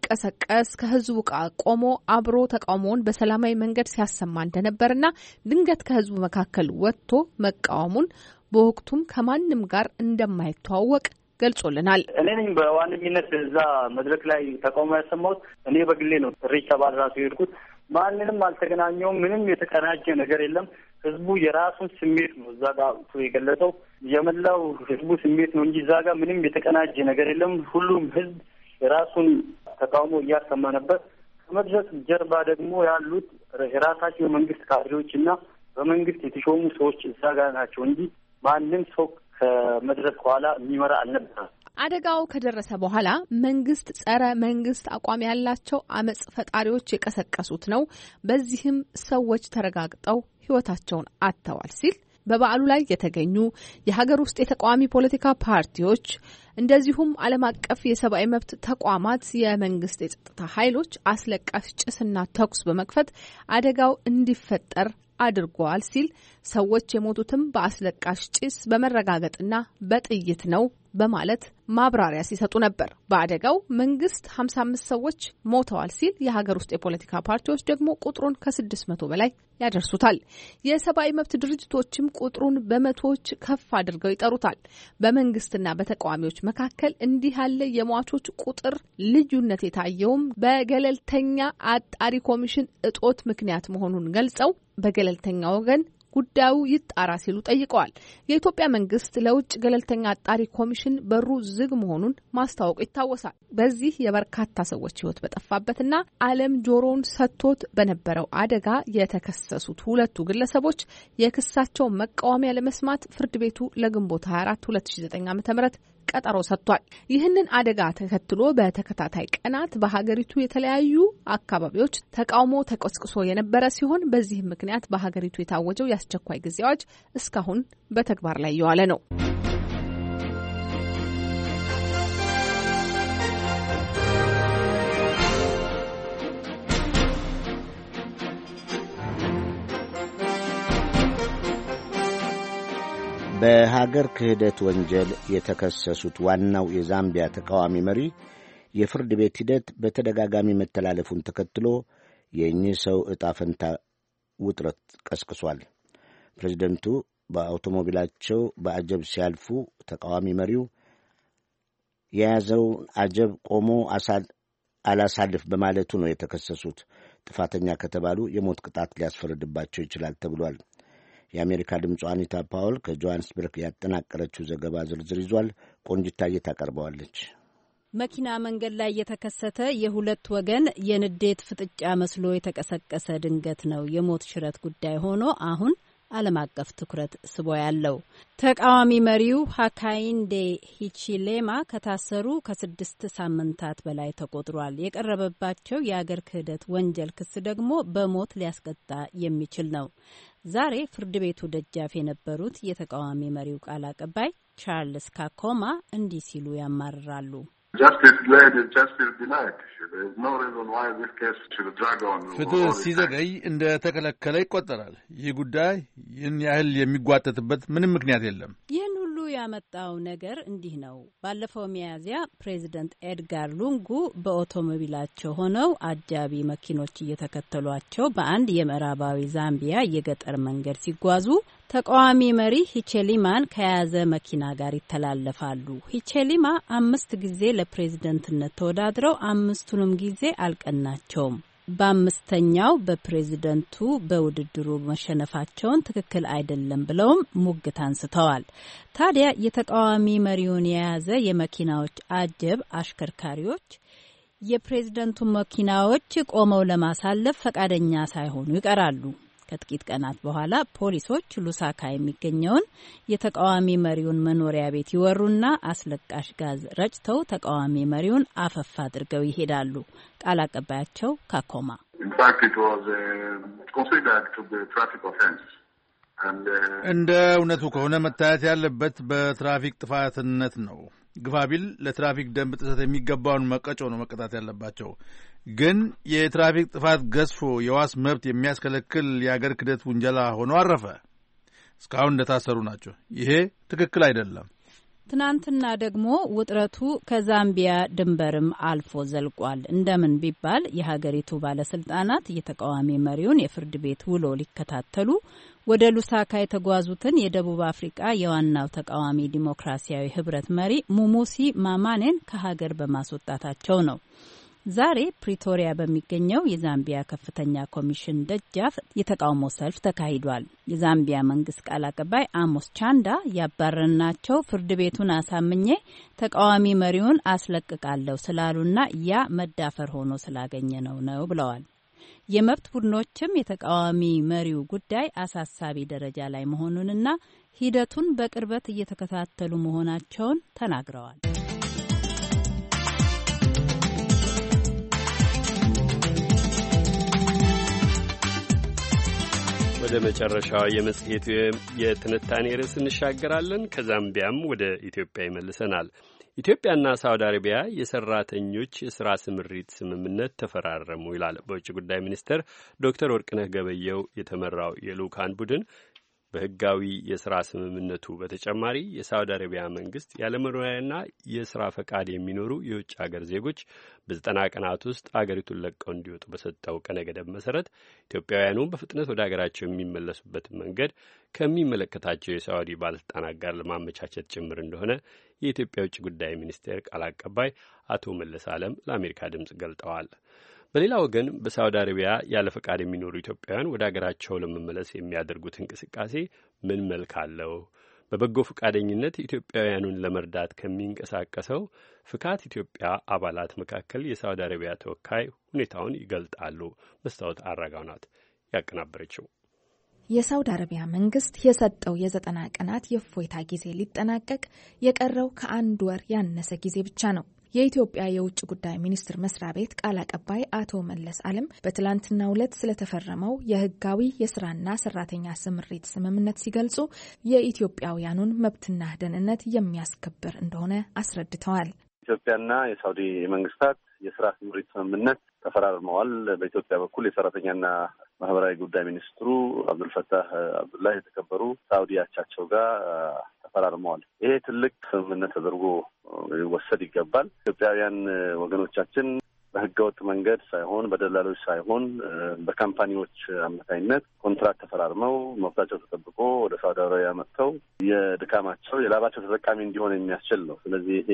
ሲቀሰቀስ ከህዝቡ ጋር ቆሞ አብሮ ተቃውሞውን በሰላማዊ መንገድ ሲያሰማ እንደነበርና ድንገት ከህዝቡ መካከል ወጥቶ መቃወሙን በወቅቱም ከማንም ጋር እንደማይተዋወቅ ገልጾልናል። እኔ ነኝ በዋነኝነት እዛ መድረክ ላይ ተቃውሞ ያሰማሁት። እኔ በግሌ ነው ኢሬቻ በዓል ራሱ የሄድኩት። ማንንም አልተገናኘውም። ምንም የተቀናጀ ነገር የለም። ህዝቡ የራሱን ስሜት ነው እዛ ጋር የገለጸው። የመላው ህዝቡ ስሜት ነው እንጂ እዛ ጋር ምንም የተቀናጀ ነገር የለም። ሁሉም ህዝብ የራሱን ተቃውሞ እያሰማ ነበር። ከመድረክ ጀርባ ደግሞ ያሉት የራሳቸው የመንግስት ካድሬዎች እና በመንግስት የተሾሙ ሰዎች እዛ ጋር ናቸው እንጂ ማንም ሰው ከመድረክ በኋላ የሚመራ አልነበረም። አደጋው ከደረሰ በኋላ መንግስት ጸረ መንግስት አቋም ያላቸው አመጽ ፈጣሪዎች የቀሰቀሱት ነው፣ በዚህም ሰዎች ተረጋግጠው ህይወታቸውን አጥተዋል ሲል በበዓሉ ላይ የተገኙ የሀገር ውስጥ የተቃዋሚ ፖለቲካ ፓርቲዎች እንደዚሁም ዓለም አቀፍ የሰብአዊ መብት ተቋማት የመንግስት የጸጥታ ኃይሎች አስለቃሽ ጭስና ተኩስ በመክፈት አደጋው እንዲፈጠር አድርጓል ሲል ሰዎች የሞቱትም በአስለቃሽ ጭስ በመረጋገጥና በጥይት ነው በማለት ማብራሪያ ሲሰጡ ነበር። በአደጋው መንግስት 55 ሰዎች ሞተዋል ሲል የሀገር ውስጥ የፖለቲካ ፓርቲዎች ደግሞ ቁጥሩን ከ600 በላይ ያደርሱታል። የሰብአዊ መብት ድርጅቶችም ቁጥሩን በመቶዎች ከፍ አድርገው ይጠሩታል። በመንግስትና በተቃዋሚዎች መካከል እንዲህ ያለ የሟቾች ቁጥር ልዩነት የታየውም በገለልተኛ አጣሪ ኮሚሽን እጦት ምክንያት መሆኑን ገልጸው በገለልተኛ ወገን ጉዳዩ ይጣራ ሲሉ ጠይቀዋል። የኢትዮጵያ መንግስት ለውጭ ገለልተኛ አጣሪ ኮሚሽን በሩ ዝግ መሆኑን ማስታወቁ ይታወሳል። በዚህ የበርካታ ሰዎች ህይወት በጠፋበትና ዓለም ጆሮውን ሰጥቶት በነበረው አደጋ የተከሰሱት ሁለቱ ግለሰቦች የክሳቸው መቃወሚያ ለመስማት ፍርድ ቤቱ ለግንቦት 24 2009 ዓ.ም ቀጠሮ ሰጥቷል። ይህንን አደጋ ተከትሎ በተከታታይ ቀናት በሀገሪቱ የተለያዩ አካባቢዎች ተቃውሞ ተቀስቅሶ የነበረ ሲሆን በዚህም ምክንያት በሀገሪቱ የታወጀው የአስቸኳይ ጊዜ አዋጅ እስካሁን በተግባር ላይ የዋለ ነው። በሀገር ክህደት ወንጀል የተከሰሱት ዋናው የዛምቢያ ተቃዋሚ መሪ የፍርድ ቤት ሂደት በተደጋጋሚ መተላለፉን ተከትሎ የእኚህ ሰው ዕጣ ፈንታ ውጥረት ቀስቅሷል። ፕሬዚደንቱ በአውቶሞቢላቸው በአጀብ ሲያልፉ ተቃዋሚ መሪው የያዘውን አጀብ ቆሞ አላሳልፍ በማለቱ ነው የተከሰሱት። ጥፋተኛ ከተባሉ የሞት ቅጣት ሊያስፈርድባቸው ይችላል ተብሏል። የአሜሪካ ድምጿ አኒታ ፓውል ከጆሃንስበርግ ያጠናቀረችው ዘገባ ዝርዝር ይዟል። ቆንጅታዬ ታቀርበዋለች። መኪና መንገድ ላይ የተከሰተ የሁለት ወገን የንዴት ፍጥጫ መስሎ የተቀሰቀሰ ድንገት ነው የሞት ሽረት ጉዳይ ሆኖ አሁን ዓለም አቀፍ ትኩረት ስቦ ያለው። ተቃዋሚ መሪው ሃካይንዴ ሂቺሌማ ከታሰሩ ከ6 ሳምንታት በላይ ተቆጥሯል። የቀረበባቸው የአገር ክህደት ወንጀል ክስ ደግሞ በሞት ሊያስቀጣ የሚችል ነው። ዛሬ ፍርድ ቤቱ ደጃፍ የነበሩት የተቃዋሚ መሪው ቃል አቀባይ ቻርልስ ካኮማ እንዲህ ሲሉ ያማርራሉ። ፍትህ ሲዘገይ እንደ ተከለከለ ይቆጠራል። ይህ ጉዳይ ይህን ያህል የሚጓተትበት ምንም ምክንያት የለም። ይህን ሁሉ ያመጣው ነገር እንዲህ ነው። ባለፈው ሚያዝያ ፕሬዚደንት ኤድጋር ሉንጉ በአውቶሞቢላቸው ሆነው አጃቢ መኪኖች እየተከተሏቸው በአንድ የምዕራባዊ ዛምቢያ የገጠር መንገድ ሲጓዙ ተቃዋሚ መሪ ሂቼሊማን ከያዘ መኪና ጋር ይተላለፋሉ። ሂቼሊማ 5 ጊዜ ለፕሬዝደንትነት ተወዳድረው 5ቱንም ጊዜ አልቀናቸውም። በአምስተኛው በፕሬዝደንቱ በውድድሩ መሸነፋቸውን ትክክል አይደለም ብለውም ሙግት አንስተዋል። ታዲያ የተቃዋሚ መሪውን የያዘ የመኪናዎች አጀብ አሽከርካሪዎች የፕሬዝደንቱ መኪናዎች ቆመው ለማሳለፍ ፈቃደኛ ሳይሆኑ ይቀራሉ። ከጥቂት ቀናት በኋላ ፖሊሶች ሉሳካ የሚገኘውን የተቃዋሚ መሪውን መኖሪያ ቤት ይወሩና አስለቃሽ ጋዝ ረጭተው ተቃዋሚ መሪውን አፈፍ አድርገው ይሄዳሉ። ቃል አቀባያቸው ካኮማ እንደ እውነቱ ከሆነ መታየት ያለበት በትራፊክ ጥፋትነት ነው። ግፋቢል ለትራፊክ ደንብ ጥሰት የሚገባውን መቀጮ ነው መቀጣት ያለባቸው። ግን የትራፊክ ጥፋት ገዝፎ የዋስ መብት የሚያስከለክል የአገር ክደት ውንጀላ ሆኖ አረፈ። እስካሁን እንደታሰሩ ናቸው። ይሄ ትክክል አይደለም። ትናንትና ደግሞ ውጥረቱ ከዛምቢያ ድንበርም አልፎ ዘልቋል። እንደምን ቢባል የሀገሪቱ ባለስልጣናት የተቃዋሚ መሪውን የፍርድ ቤት ውሎ ሊከታተሉ ወደ ሉሳካ የተጓዙትን የደቡብ አፍሪቃ የዋናው ተቃዋሚ ዲሞክራሲያዊ ህብረት መሪ ሙሙሲ ማማኔን ከሀገር በማስወጣታቸው ነው። ዛሬ ፕሪቶሪያ በሚገኘው የዛምቢያ ከፍተኛ ኮሚሽን ደጃፍ የተቃውሞ ሰልፍ ተካሂዷል። የዛምቢያ መንግስት ቃል አቀባይ አሞስ ቻንዳ ያባረርናቸው ፍርድ ቤቱን አሳምኜ ተቃዋሚ መሪውን አስለቅቃለሁ ስላሉና ያ መዳፈር ሆኖ ስላገኘ ነው ብለዋል። የመብት ቡድኖችም የተቃዋሚ መሪው ጉዳይ አሳሳቢ ደረጃ ላይ መሆኑንና ሂደቱን በቅርበት እየተከታተሉ መሆናቸውን ተናግረዋል። ወደ መጨረሻው የመጽሔቱ የትንታኔ ርዕስ እንሻገራለን። ከዛምቢያም ወደ ኢትዮጵያ ይመልሰናል። ኢትዮጵያና ሳውዲ አረቢያ የሰራተኞች የሥራ ስምሪት ስምምነት ተፈራረሙ ይላል በውጭ ጉዳይ ሚኒስቴር ዶክተር ወርቅነህ ገበየሁ የተመራው የልኡካን ቡድን። በሕጋዊ የሥራ ስምምነቱ በተጨማሪ የሳውዲ አረቢያ መንግስት ያለመኖሪያና የሥራ ፈቃድ የሚኖሩ የውጭ አገር ዜጎች በ90 ቀናት ውስጥ አገሪቱን ለቀው እንዲወጡ በሰጠው ቀነ ገደብ መሰረት ኢትዮጵያውያኑም በፍጥነት ወደ አገራቸው የሚመለሱበትን መንገድ ከሚመለከታቸው የሳውዲ ባለስልጣናት ጋር ለማመቻቸት ጭምር እንደሆነ የኢትዮጵያ ውጭ ጉዳይ ሚኒስቴር ቃል አቀባይ አቶ መለስ አለም ለአሜሪካ ድምጽ ገልጠዋል። በሌላ ወገን በሳውዲ አረቢያ ያለ ፈቃድ የሚኖሩ ኢትዮጵያውያን ወደ አገራቸው ለመመለስ የሚያደርጉት እንቅስቃሴ ምን መልክ አለው? በበጎ ፈቃደኝነት ኢትዮጵያውያኑን ለመርዳት ከሚንቀሳቀሰው ፍካት ኢትዮጵያ አባላት መካከል የሳውዲ አረቢያ ተወካይ ሁኔታውን ይገልጣሉ። መስታወት አራጋው ናት ያቀናበረችው። የሳውዲ አረቢያ መንግስት የሰጠው የ90 ቀናት የእፎይታ ጊዜ ሊጠናቀቅ የቀረው ከአንድ ወር ያነሰ ጊዜ ብቻ ነው። የኢትዮጵያ የውጭ ጉዳይ ሚኒስቴር መስሪያ ቤት ቃል አቀባይ አቶ መለስ አለም በትላንትናው ዕለት ስለተፈረመው የህጋዊ የስራና ሰራተኛ ስምሪት ስምምነት ሲገልጹ የኢትዮጵያውያኑን መብትና ደህንነት የሚያስከብር እንደሆነ አስረድተዋል። ኢትዮጵያና የሳውዲ መንግስታት የስራ ስምሪት ስምምነት ተፈራርመዋል። በኢትዮጵያ በኩል የሰራተኛና ማህበራዊ ጉዳይ ሚኒስትሩ አብዱልፈታህ አብዱላህ የተከበሩ ሳውዲ አቻቸው ጋር ተፈራርመዋል። ይሄ ትልቅ ስምምነት ተደርጎ ሊወሰድ ይገባል። ኢትዮጵያውያን ወገኖቻችን በህገወጥ መንገድ ሳይሆን በደላሎች ሳይሆን በካምፓኒዎች አማካኝነት ኮንትራክት ተፈራርመው መብታቸው ተጠብቆ ወደ ሳውዲ አረቢያ መጥተው የድካማቸው የላባቸው ተጠቃሚ እንዲሆን የሚያስችል ነው። ስለዚህ ይሄ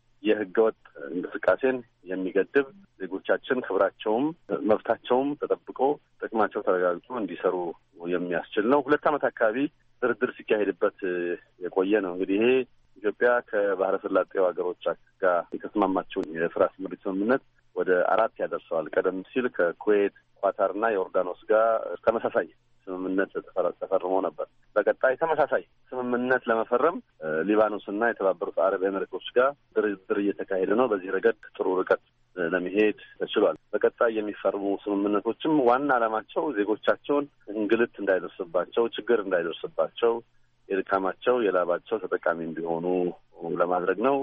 የህገወጥ እንቅስቃሴን የሚገድብ ዜጎቻችን ክብራቸውም መብታቸውም ተጠብቆ ጥቅማቸው ተረጋግጦ እንዲሰሩ የሚያስችል ነው። 2 ዓመት አካባቢ ድርድር ሲካሄድበት የቆየ ነው። እንግዲህ ይሄ ኢትዮጵያ ከባህረ ሰላጤው ሀገሮች ጋር የተስማማቸውን የስራ ስምሪት ስምምነት ወደ 4 ያደርሰዋል። ቀደም ሲል ከኩዌት፣ ኳታርና ዮርዳኖስ ጋር ተመሳሳይ ስምምነት ተፈርሞ ነበር። በቀጣይ ተመሳሳይ ስምምነት ለመፈረም ሊባኖስና የተባበሩት አረብ ኤሚሬቶች ጋር ድርድር እየተካሄደ ነው። በዚህ ረገድ ጥሩ ርቀት ለመሄድ ተችሏል። በቀጣይ የሚፈርሙ ስምምነቶችም ዋና ዓላማቸው ዜጎቻቸውን እንግልት እንዳይደርስባቸው፣ ችግር እንዳይደርስባቸው፣ የድካማቸው የላባቸው ተጠቃሚ እንዲሆኑ ለማድረግ ነው።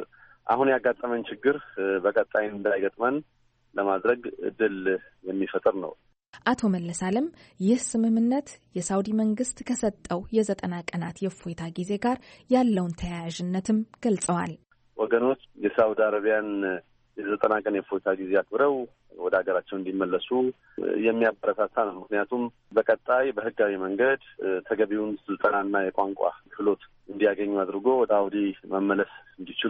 አሁን ያጋጠመን ችግር በቀጣይ እንዳይገጥመን ለማድረግ እድል የሚፈጥር ነው። አቶ መለስ አለም ይህ ስምምነት የሳውዲ መንግስት ከሰጠው የ90 ቀናት የእፎይታ ጊዜ ጋር ያለውን ተያያዥነትም ገልጸዋል። ወገኖች የሳውዲ አረቢያን የ90 ቀን የፎታ ጊዜ አክብረው ወደ ሀገራቸው እንዲመለሱ የሚያበረታታ ነው። ምክንያቱም በቀጣይ በህጋዊ መንገድ ተገቢውን ስልጠናና የቋንቋ ክህሎት እንዲያገኙ አድርጎ ወደ ሳውዲ መመለስ እንዲችሉ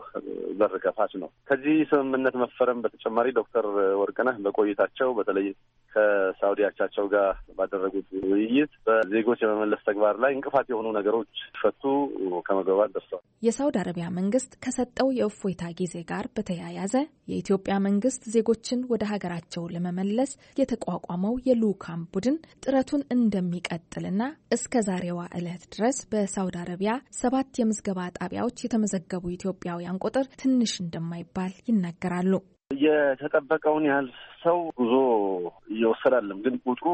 በር ከፋች ነው። ከዚህ ስምምነት መፈረም በተጨማሪ ዶክተር ወርቅነህ በቆይታቸው በተለይ ከሳውዲ አቻቸው ጋር ባደረጉት ውይይት በዜጎች የመመለስ ተግባር ላይ እንቅፋት የሆኑ ነገሮች ፈቱ ከመግባባት ደርሰዋል። የሳውዲ አረቢያ መንግስት ከሰጠው የእፎይታ ጊዜ ጋር በተያያዘ የኢትዮጵያ መንግስት ዜጎችን ወደ ሀገራቸው ለመመለስ የተቋቋመው የልዑካን ቡድን ጥረቱን እንደሚቀጥልና እስከ ዛሬዋ ዕለት ድረስ በሳውዲ አረቢያ 7 የምዝገባ ጣቢያዎች የተመዘገቡ ኢትዮጵያውያን ቁጥር ትንሽ እንደማይባል ይናገራሉ። የተጠበቀውን ያህል ሰው ጉዞ እየወሰዳለም፣ ግን ቁጥሩ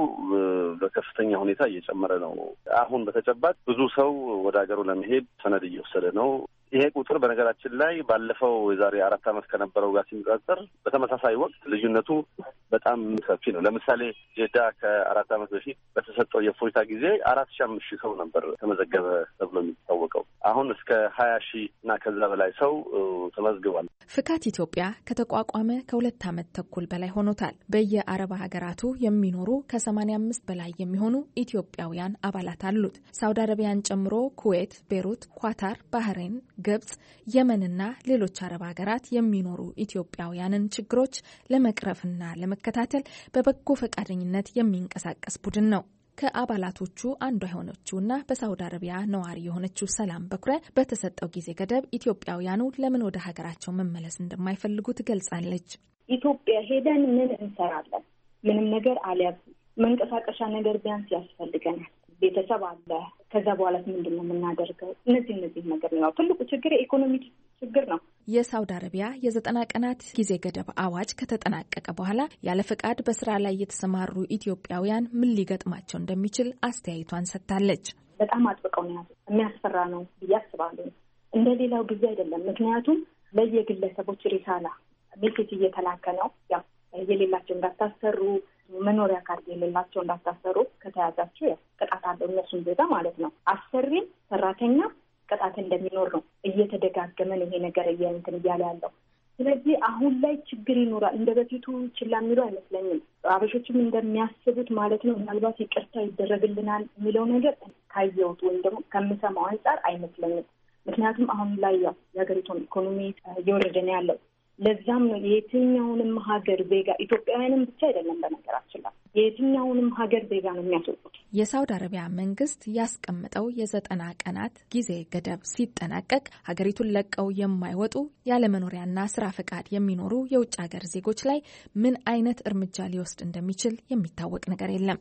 በከፍተኛ ሁኔታ እየጨመረ ነው። አሁን በተጨባጭ ብዙ ሰው ወደ ሀገሩ ለመሄድ ሰነድ እየወሰደ ነው። ይሄ ቁጥር በነገራችን ላይ ባለፈው የዛሬ 4 ዓመት ከነበረው ጋር ሲነጻጸር በተመሳሳይ ወቅት ልዩነቱ በጣም ሰፊ ነው። ለምሳሌ ጄዳ ከ4 ዓመት በፊት በተሰጠው የፎይታ ጊዜ 4,500 ሰው ነበር ተመዘገበ ተብሎ የሚታወቀው። አሁን እስከ 20,000 እና ከዛ በላይ ሰው ተመዝግቧል። ፍካት ኢትዮጵያ ከተቋቋመ ከ2 ዓመት ተኩል በላይ ሆኖታል። በየአረብ ሀገራቱ የሚኖሩ ከ85 በላይ የሚሆኑ ኢትዮጵያውያን አባላት አሉት። ሳውዲ አረቢያን ጨምሮ ኩዌት፣ ቤሩት፣ ኳታር፣ ባህሬን፣ ግብጽ፣ የመንና ሌሎች አረብ ሀገራት የሚኖሩ ኢትዮጵያውያንን ችግሮች ለመቅረፍና ለመከታተል በበጎ ፈቃደኝነት የሚንቀሳቀስ ቡድን ነው። ከአባላቶቹ አንዷ የሆነችውና በሳውዲ አረቢያ ነዋሪ የሆነችው ሰላም በኩረ በተሰጠው ጊዜ ገደብ ኢትዮጵያውያኑ ለምን ወደ ሀገራቸው መመለስ እንደማይፈልጉ ትገልጻለች። ኢትዮጵያ ሄደን ምን እንሰራለን? ምንም ነገር አልያዝም። መንቀሳቀሻ ነገር ቢያንስ ያስፈልገናል። ቤተሰብ አለ። ከዛ በኋላ ምንድን ነው የምናደርገው? እነዚህ ነገር ነው ትልቁ ችግር፣ የኢኮኖሚ ችግር ነው። የሳውዲ አረቢያ የ90 ቀናት ጊዜ ገደብ አዋጅ ከተጠናቀቀ በኋላ ያለ ፈቃድ በስራ ላይ የተሰማሩ ኢትዮጵያውያን ምን ሊገጥማቸው እንደሚችል አስተያየቷን ሰጥታለች። በጣም አጥብቀው ነው ያዙት። የሚያስፈራ ነው ብዬ አስባለሁ። እንደ ሌላው ጊዜ አይደለም። ምክንያቱም ለየግለሰቦች ሪሳላ ሜሴጅ እየተላከ ነው። ያው የሌላቸው እንዳታሰሩ፣ መኖሪያ ካርድ የሌላቸው እንዳታሰሩ፣ ከተያዛችሁ ቅጣት አለው። እነሱም ዜጋ ማለት ነው። አሰሪም ሰራተኛ ቅጣት እንደሚኖር ነው እየተደጋገመን ይሄ ነገር እንትን እያለ ያለው። ስለዚህ አሁን ላይ ችግር ይኖራል። እንደ በፊቱ ችላ የሚሉ አይመስለኝም። አበሾችም እንደሚያስቡት ማለት ነው። ምናልባት ይቅርታ ይደረግልናል የሚለው ነገር ካየሁት ወይም ደግሞ ከምሰማው አንጻር አይመስለኝም። ምክንያቱም አሁን ላይ ያው የሀገሪቱን ኢኮኖሚ እየወረደ ነው ያለው። ለዛም ነው የየትኛውንም ሀገር ዜጋ ኢትዮጵያውያንም ብቻ አይደለም፣ በነገራችን ላይ የየትኛውንም ሀገር ዜጋ ነው የሚያስወጡት። የሳውዲ አረቢያ መንግስት ያስቀመጠው የ90 ቀናት ጊዜ ገደብ ሲጠናቀቅ ሀገሪቱን ለቀው የማይወጡ ያለመኖሪያና ስራ ፈቃድ የሚኖሩ የውጭ ሀገር ዜጎች ላይ ምን አይነት እርምጃ ሊወስድ እንደሚችል የሚታወቅ ነገር የለም።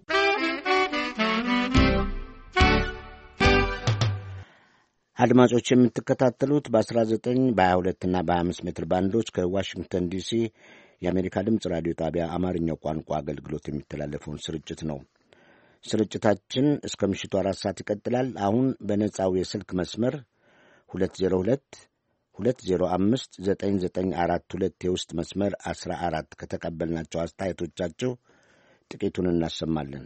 አድማጮች የምትከታተሉት በ19 በ22 እና በ25 ሜትር ባንዶች ከዋሽንግተን ዲሲ የአሜሪካ ድምፅ ራዲዮ ጣቢያ አማርኛው ቋንቋ አገልግሎት የሚተላለፈውን ስርጭት ነው። ስርጭታችን እስከ ምሽቱ 4 ሰዓት ይቀጥላል። አሁን በነጻው የስልክ መስመር 2022059942 የውስጥ መስመር 14 ከተቀበልናቸው አስተያየቶቻቸው ጥቂቱን እናሰማለን።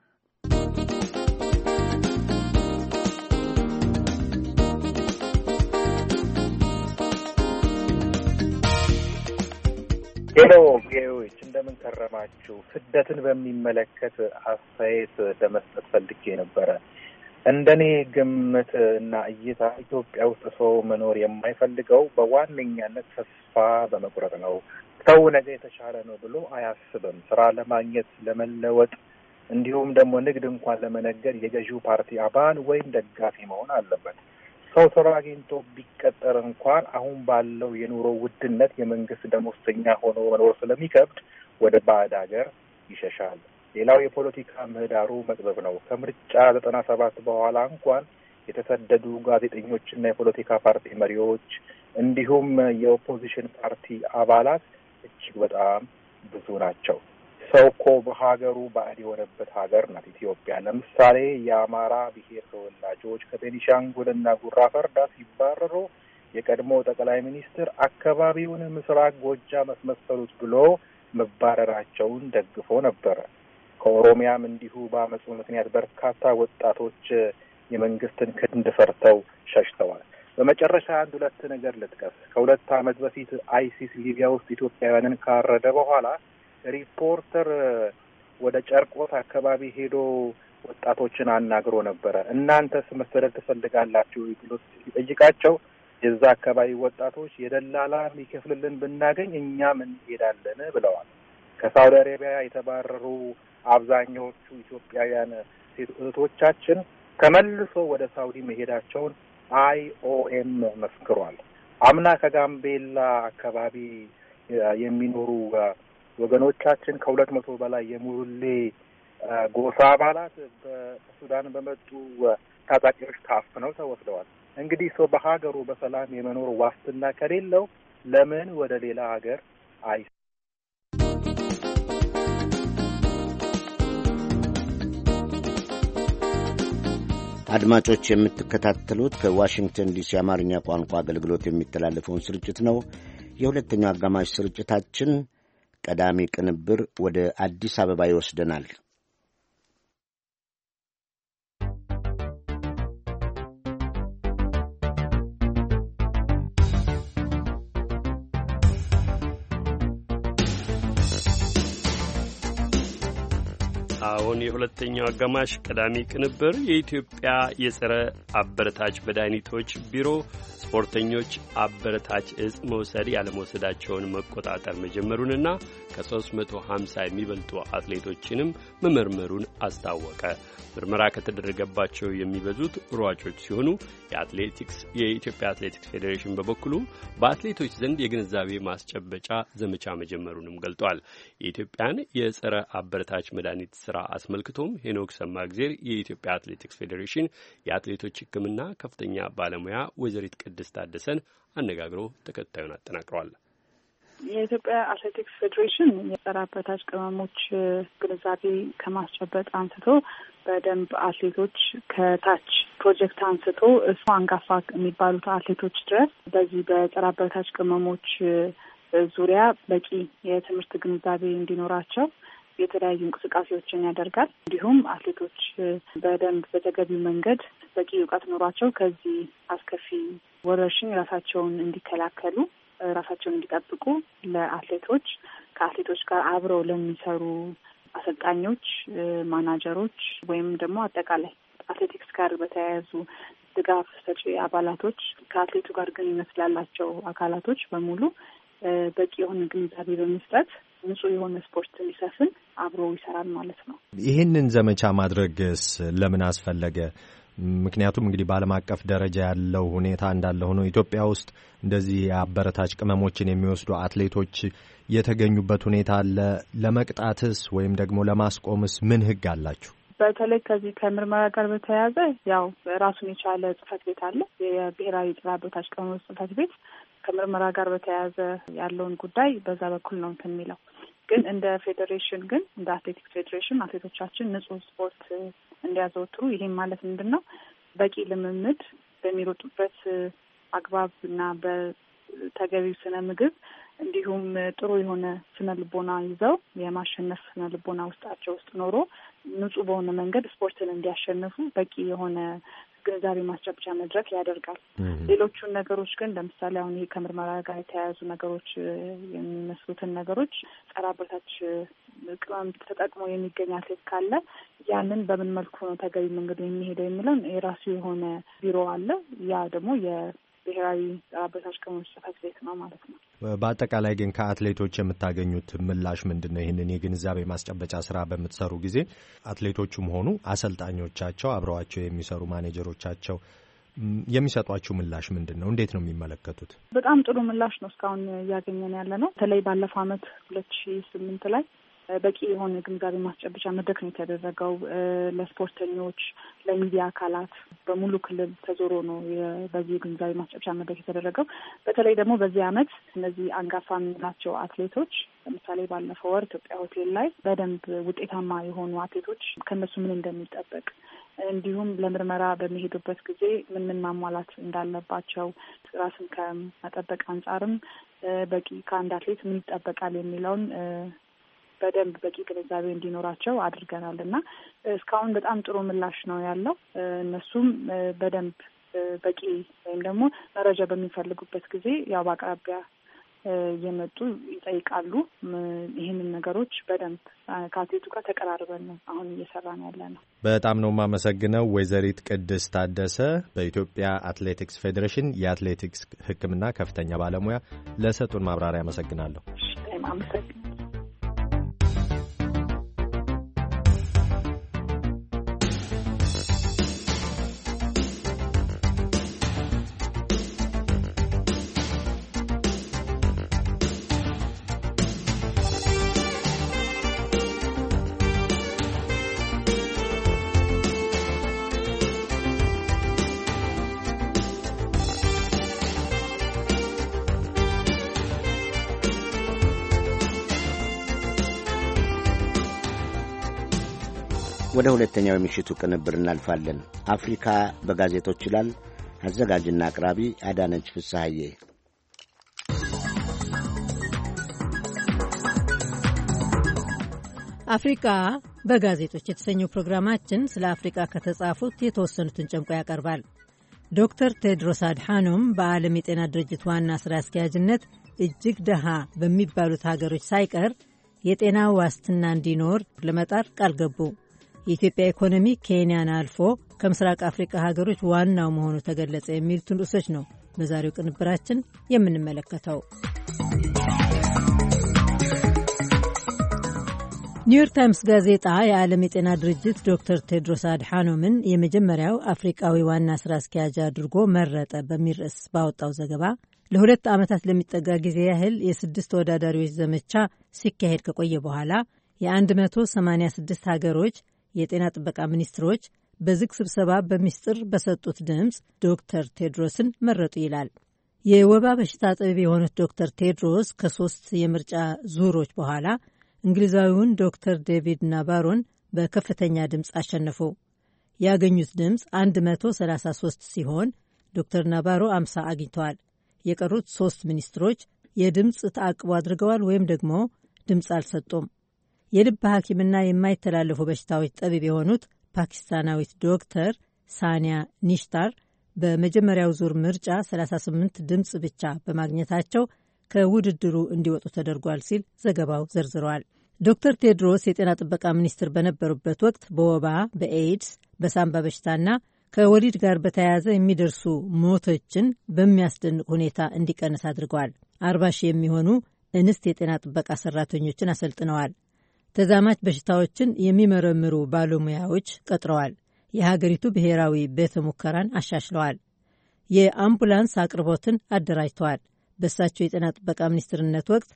ሄሎ ጌዎች እንደምን ከረማችሁ? ስደትን በሚመለከት አስተያየት ለመስጠት ፈልጌ ነበረ። እንደኔ ግምት እና እይታ ኢትዮጵያ ውስጥ ሰው መኖር የማይፈልገው በዋነኛነት ተስፋ በመቁረጥ ነው። ሰው ነገ የተሻለ ነው ብሎ አያስብም። ስራ ለማግኘት፣ ለመለወጥ እንዲሁም ደግሞ ንግድ እንኳን ለመነገድ የገዢው ፓርቲ አባል ወይም ደጋፊ መሆን አለበት። ሰው ስራ አግኝቶ ቢቀጠር እንኳን አሁን ባለው የኑሮ ውድነት የመንግስት ደሞዝተኛ ሆኖ መኖር ስለሚከብድ ወደ ባዕድ ሀገር ይሸሻል። ሌላው የፖለቲካ ምህዳሩ መጥበብ ነው። ከምርጫ 97 በኋላ እንኳን የተሰደዱ ጋዜጠኞችና የፖለቲካ ፓርቲ መሪዎች እንዲሁም የኦፖዚሽን ፓርቲ አባላት እጅግ በጣም ብዙ ናቸው። ሰው እኮ በሀገሩ ባዕድ የሆነበት ሀገር ናት ኢትዮጵያ። ለምሳሌ የአማራ ብሔር ተወላጆች ከቤኒሻንጉልና ጉራ ፈርዳ ሲባረሩ የቀድሞ ጠቅላይ ሚኒስትር አካባቢውን ምስራቅ ጎጃም አስመሰሉት ብሎ መባረራቸውን ደግፎ ነበረ። ከኦሮሚያም እንዲሁ በአመፁ ምክንያት በርካታ ወጣቶች የመንግስትን ክንድ ፈርተው ሸሽተዋል። በመጨረሻ አንድ ሁለት ነገር ልጥቀስ። ከ2 ዓመት በፊት አይሲስ ሊቢያ ውስጥ ኢትዮጵያውያንን ካረደ በኋላ ሪፖርተር ወደ ጨርቆስ አካባቢ ሄዶ ወጣቶችን አናግሮ ነበረ። እናንተስ መሰደድ ትፈልጋላችሁ ብሎ ሲጠይቃቸው የዛ አካባቢ ወጣቶች የደላላ የሚከፍልልን ብናገኝ እኛም እንሄዳለን ብለዋል። ከሳውዲ አረቢያ የተባረሩ አብዛኛዎቹ ኢትዮጵያውያን ሴት እህቶቻችን ተመልሶ ወደ ሳውዲ መሄዳቸውን IOM መስክሯል። አምና ከጋምቤላ አካባቢ የሚኖሩ ወገኖቻችን ከ200 በላይ የሙርሌ ጎሳ አባላት በሱዳን በመጡ ታጣቂዎች ታፍነው ተወስደዋል። እንግዲህ ሰው በሀገሩ በሰላም የመኖር ዋስትና ከሌለው ለምን ወደ ሌላ ሀገር አይ አድማጮች የምትከታተሉት ከዋሽንግተን ዲሲ አማርኛ ቋንቋ አገልግሎት የሚተላለፈውን ስርጭት ነው። የሁለተኛው አጋማሽ ስርጭታችን ቀዳሚ ቅንብር ወደ አዲስ አበባ ይወስደናል። አሁን የሁለተኛው አጋማሽ ቀዳሚ ቅንብር የኢትዮጵያ የጸረ አበረታች መድኃኒቶች ቢሮ ስፖርተኞች አበረታች እጽ መውሰድ ያለመውሰዳቸውን መቆጣጠር መጀመሩንና ከ350 የሚበልጡ አትሌቶችንም መመርመሩን አስታወቀ። ምርመራ ከተደረገባቸው የሚበዙት ሯጮች ሲሆኑ የኢትዮጵያ አትሌቲክስ ፌዴሬሽን በበኩሉ በአትሌቶች ዘንድ የግንዛቤ ማስጨበጫ ዘመቻ መጀመሩንም ገልጧል። የኢትዮጵያን የጸረ አበረታች መድኃኒት ስራ አስመልክቶም ሄኖክ ሰማእግዜር የኢትዮጵያ አትሌቲክስ ፌዴሬሽን የአትሌቶች ሕክምና ከፍተኛ ባለሙያ ወይዘሪት ቅድስት ታደሰን አነጋግሮ ተከታዩን አጠናቅሯል። የኢትዮጵያ አትሌቲክስ ፌዴሬሽን የጸረ አበረታች ቅመሞች ግንዛቤ ከማስጨበጥ አንስቶ በደንብ አትሌቶች ከታች ፕሮጀክት አንስቶ እሱ አንጋፋ የሚባሉት አትሌቶች ድረስ በዚህ በጸረ አበረታች ቅመሞች ዙሪያ በቂ የትምህርት ግንዛቤ እንዲኖራቸው የተለያዩ እንቅስቃሴዎችን ያደርጋል። እንዲሁም አትሌቶች በደንብ በተገቢው መንገድ በቂ እውቀት ኖሯቸው ከዚህ አስከፊ ወረርሽኝ ራሳቸውን እንዲከላከሉ፣ ራሳቸውን እንዲጠብቁ ለአትሌቶች ከአትሌቶች ጋር አብረው ለሚሰሩ አሰልጣኞች፣ ማናጀሮች ወይም ደግሞ አጠቃላይ አትሌቲክስ ጋር በተያያዙ ድጋፍ ሰጪ አባላቶች ከአትሌቱ ጋር ግንኙነት ስላላቸው አካላቶች በሙሉ በቂ የሆነ ግንዛቤ በመስጠት ንጹህ የሆነ ስፖርት እንዲሰፍን አብሮ ይሰራል ማለት ነው። ይህንን ዘመቻ ማድረግስ ለምን አስፈለገ? ምክንያቱም እንግዲህ በዓለም አቀፍ ደረጃ ያለው ሁኔታ እንዳለ ሆኖ ኢትዮጵያ ውስጥ እንደዚህ የአበረታች ቅመሞችን የሚወስዱ አትሌቶች የተገኙበት ሁኔታ አለ። ለመቅጣትስ ወይም ደግሞ ለማስቆምስ ምን ሕግ አላችሁ? በተለይ ከዚህ ከምርመራ ጋር በተያያዘ ያው ራሱን የቻለ ጽሕፈት ቤት አለ። የብሔራዊ ጸረ አበረታች ቅመሞች ጽሕፈት ቤት ከምርመራ ጋር በተያያዘ ያለውን ጉዳይ በዛ በኩል ነው እንትን የሚለው። ግን እንደ ፌዴሬሽን ግን እንደ አትሌቲክስ ፌዴሬሽን አትሌቶቻችን ንጹህ ስፖርት እንዲያዘወትሩ ይሄም ማለት ምንድን ነው? በቂ ልምምድ በሚሮጡበት አግባብ እና በተገቢው ስነ ምግብ እንዲሁም ጥሩ የሆነ ስነ ልቦና ይዘው የማሸነፍ ስነ ልቦና ውስጣቸው ውስጥ ኖሮ ንጹህ በሆነ መንገድ ስፖርትን እንዲያሸንፉ በቂ የሆነ ግንዛቤ ማስጨበጫ መድረክ ያደርጋል። ሌሎቹን ነገሮች ግን ለምሳሌ አሁን ይሄ ከምርመራ ጋር የተያያዙ ነገሮች የሚመስሉትን ነገሮች ጸረ አበረታች ቅመም ተጠቅሞ የሚገኝ አትሌት ካለ ያንን በምን መልኩ ነው ተገቢ መንገዱ የሚሄደው የሚለውን የራሱ የሆነ ቢሮ አለ። ያ ደግሞ የብሔራዊ ጸረ አበረታች ቅመሞች ጽሕፈት ቤት ነው ማለት ነው። በአጠቃላይ ግን ከአትሌቶች የምታገኙት ምላሽ ምንድን ነው? ይህንን የግንዛቤ ማስጨበጫ ስራ በምትሰሩ ጊዜ አትሌቶቹም ሆኑ አሰልጣኞቻቸው፣ አብረዋቸው የሚሰሩ ማኔጀሮቻቸው የሚሰጧችሁ ምላሽ ምንድን ነው? እንዴት ነው የሚመለከቱት? በጣም ጥሩ ምላሽ ነው እስካሁን እያገኘን ያለ ነው። በተለይ ባለፈው ዓመት 2008 ላይ በቂ የሆነ ግንዛቤ ማስጨበጫ መድረክ ነው የተደረገው። ለስፖርተኞች፣ ለሚዲያ አካላት በሙሉ ክልል ተዞሮ ነው በዚህ ግንዛቤ ማስጨበጫ መድረክ የተደረገው። በተለይ ደግሞ በዚህ ዓመት እነዚህ አንጋፋ የምንላቸው አትሌቶች ለምሳሌ ባለፈው ወር ኢትዮጵያ ሆቴል ላይ በደንብ ውጤታማ የሆኑ አትሌቶች ከእነሱ ምን እንደሚጠበቅ እንዲሁም ለምርመራ በሚሄዱበት ጊዜ ምን ማሟላት እንዳለባቸው ራስን ከመጠበቅ አንጻርም በቂ ከአንድ አትሌት ምን ይጠበቃል የሚለውን በደንብ በቂ ግንዛቤ እንዲኖራቸው አድርገናል እና እስካሁን በጣም ጥሩ ምላሽ ነው ያለው። እነሱም በደንብ በቂ ወይም ደግሞ መረጃ በሚፈልጉበት ጊዜ ያው በአቅራቢያ እየመጡ ይጠይቃሉ። ይህንን ነገሮች በደንብ ከአትሌቱ ጋር ተቀራርበን ነው አሁን እየሰራን ያለ ነው። በጣም ነው የማመሰግነው ወይዘሪት ቅድስት ታደሰ በኢትዮጵያ አትሌቲክስ ፌዴሬሽን የአትሌቲክስ ሕክምና ከፍተኛ ባለሙያ ለሰጡን ማብራሪያ አመሰግናለሁ። አመሰግናለሁ። ወደ ሁለተኛው የምሽቱ ቅንብር እናልፋለን። አፍሪካ በጋዜጦች ይላል። አዘጋጅና አቅራቢ አዳነች ፍስሐዬ። አፍሪካ በጋዜጦች የተሰኘው ፕሮግራማችን ስለ አፍሪካ ከተጻፉት የተወሰኑትን ጨምቆ ያቀርባል። ዶክተር ቴድሮስ አድሓኖም በዓለም የጤና ድርጅት ዋና ሥራ አስኪያጅነት እጅግ ደሃ በሚባሉት ሀገሮች ሳይቀር የጤና ዋስትና እንዲኖር ለመጣር ቃል ገቡ። የኢትዮጵያ ኢኮኖሚ ኬንያን አልፎ ከምስራቅ አፍሪካ ሀገሮች ዋናው መሆኑ ተገለጸ። የሚሉትን ርዕሶች ነው በዛሬው ቅንብራችን የምንመለከተው። ኒውዮርክ ታይምስ ጋዜጣ የዓለም የጤና ድርጅት ዶክተር ቴድሮስ አድሓኖምን የመጀመሪያው አፍሪቃዊ ዋና ስራ አስኪያጅ አድርጎ መረጠ በሚል ርዕስ ባወጣው ዘገባ ለ2 ዓመታት ለሚጠጋ ጊዜ ያህል የ6 ተወዳዳሪዎች ዘመቻ ሲካሄድ ከቆየ በኋላ የ186 ሀገሮች የጤና ጥበቃ ሚኒስትሮች በዝግ ስብሰባ በሚስጥር በሰጡት ድምፅ ዶክተር ቴድሮስን መረጡ ይላል። የወባ በሽታ ጠቢብ የሆኑት ዶክተር ቴድሮስ ከ3 የምርጫ ዙሮች በኋላ እንግሊዛዊውን ዶክተር ዴቪድ ናባሮን በከፍተኛ ድምፅ አሸነፉ። ያገኙት ድምፅ 133 ሲሆን ዶክተር ናባሮ 50 አግኝተዋል። የቀሩት 3 ሚኒስትሮች የድምፅ ተአቅቦ አድርገዋል ወይም ደግሞ ድምፅ አልሰጡም። የልብ ሐኪምና የማይተላለፉ በሽታዎች ጠቢብ የሆኑት ፓኪስታናዊት ዶክተር ሳኒያ ኒሽታር በመጀመሪያው ዙር ምርጫ 38 ድምፅ ብቻ በማግኘታቸው ከውድድሩ እንዲወጡ ተደርጓል ሲል ዘገባው ዘርዝረዋል። ዶክተር ቴድሮስ የጤና ጥበቃ ሚኒስትር በነበሩበት ወቅት በወባ፣ በኤድስ፣ በሳምባ በሽታና ከወሊድ ጋር በተያያዘ የሚደርሱ ሞቶችን በሚያስደንቅ ሁኔታ እንዲቀንስ አድርገዋል። 40 ሺህ የሚሆኑ እንስት የጤና ጥበቃ ሰራተኞችን አሰልጥነዋል። ተዛማች በሽታዎችን የሚመረምሩ ባለሙያዎች ቀጥረዋል። የሀገሪቱ ብሔራዊ ቤተ ሙከራን አሻሽለዋል። የአምቡላንስ አቅርቦትን አደራጅተዋል። በእሳቸው የጤና ጥበቃ ሚኒስትርነት ወቅት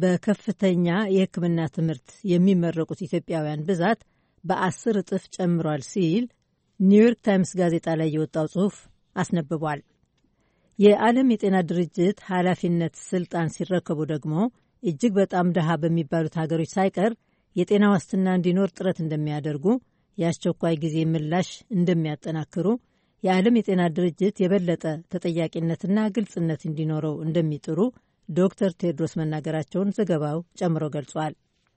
በከፍተኛ የሕክምና ትምህርት የሚመረቁት ኢትዮጵያውያን ብዛት በ10 እጥፍ ጨምሯል ሲል ኒውዮርክ ታይምስ ጋዜጣ ላይ የወጣው ጽሑፍ አስነብቧል። የዓለም የጤና ድርጅት ኃላፊነት ስልጣን ሲረከቡ ደግሞ እጅግ በጣም ድሃ በሚባሉት ሀገሮች ሳይቀር የጤና ዋስትና እንዲኖር ጥረት እንደሚያደርጉ፣ የአስቸኳይ ጊዜ ምላሽ እንደሚያጠናክሩ፣ የዓለም የጤና ድርጅት የበለጠ ተጠያቂነትና ግልጽነት እንዲኖረው እንደሚጥሩ ዶክተር ቴድሮስ መናገራቸውን ዘገባው ጨምሮ ገልጿል።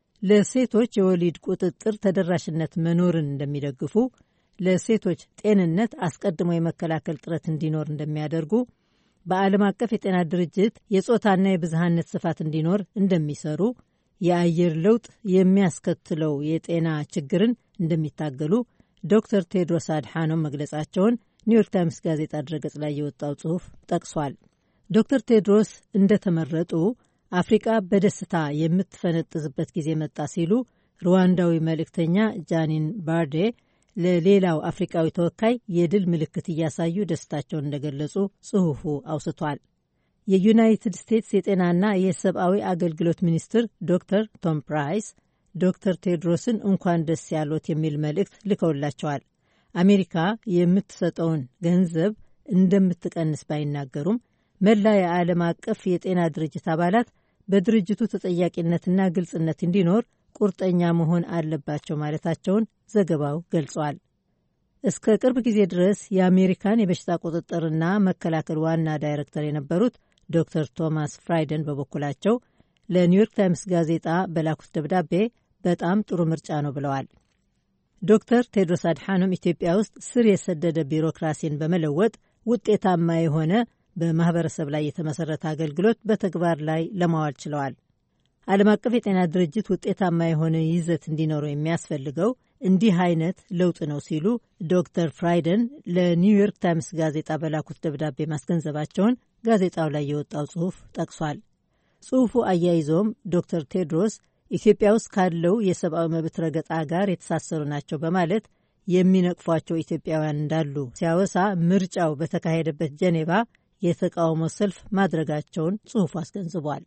ለሴቶች የወሊድ ቁጥጥር ተደራሽነት መኖርን እንደሚደግፉ፣ ለሴቶች ጤንነት አስቀድሞ የመከላከል ጥረት እንዲኖር እንደሚያደርጉ፣ በዓለም አቀፍ የጤና ድርጅት የጾታና የብዝሃነት ስፋት እንዲኖር እንደሚሰሩ፣ የአየር ለውጥ የሚያስከትለው የጤና ችግርን እንደሚታገሉ ዶክተር ቴድሮስ አድሓኖም መግለጻቸውን ኒውዮርክ ታይምስ ጋዜጣ ድረገጽ ላይ የወጣው ጽሑፍ ጠቅሷል። ዶክተር ቴድሮስ እንደተመረጡ አፍሪቃ በደስታ የምትፈነጥዝበት ጊዜ መጣ ሲሉ ሩዋንዳዊ መልእክተኛ ጃኒን ባርዴ ለሌላው አፍሪቃዊ ተወካይ የድል ምልክት እያሳዩ ደስታቸውን እንደገለጹ ጽሑፉ አውስቷል። የዩናይትድ ስቴትስ የጤናና የሰብአዊ አገልግሎት ሚኒስትር ዶክተር ቶም ፕራይስ ዶክተር ቴድሮስን እንኳን ደስ ያሎት የሚል መልእክት ልከውላቸዋል። አሜሪካ የምትሰጠውን ገንዘብ እንደምትቀንስ ባይናገሩም መላ የዓለም አቀፍ የጤና ድርጅት አባላት በድርጅቱ ተጠያቂነትና ግልጽነት እንዲኖር ቁርጠኛ መሆን አለባቸው ማለታቸውን ዘገባው ገልጿል። እስከ ቅርብ ጊዜ ድረስ የአሜሪካን የበሽታ ቁጥጥርና መከላከል ዋና ዳይሬክተር የነበሩት ዶክተር ቶማስ ፍራይደን በበኩላቸው ለኒውዮርክ ታይምስ ጋዜጣ በላኩት ደብዳቤ በጣም ጥሩ ምርጫ ነው ብለዋል። ዶክተር ቴድሮስ አድሓኖም ኢትዮጵያ ውስጥ ስር የሰደደ ቢሮክራሲን በመለወጥ ውጤታማ የሆነ በማህበረሰብ ላይ የተመሰረተ አገልግሎት በተግባር ላይ ለማዋል ችለዋል። ዓለም አቀፍ የጤና ድርጅት ውጤታማ የሆነ ይዘት እንዲኖረው የሚያስፈልገው እንዲህ አይነት ለውጥ ነው ሲሉ ዶክተር ፍራይደን ለኒውዮርክ ታይምስ ጋዜጣ በላኩት ደብዳቤ ማስገንዘባቸውን ጋዜጣው ላይ የወጣው ጽሑፍ ጠቅሷል። ጽሑፉ አያይዞም ዶክተር ቴድሮስ ኢትዮጵያ ውስጥ ካለው የሰብአዊ መብት ረገጣ ጋር የተሳሰሩ ናቸው በማለት የሚነቅፏቸው ኢትዮጵያውያን እንዳሉ ሲያወሳ ምርጫው በተካሄደበት ጄኔቫ የተቃውሞ ሰልፍ ማድረጋቸውን ጽሑፉ አስገንዝቧል።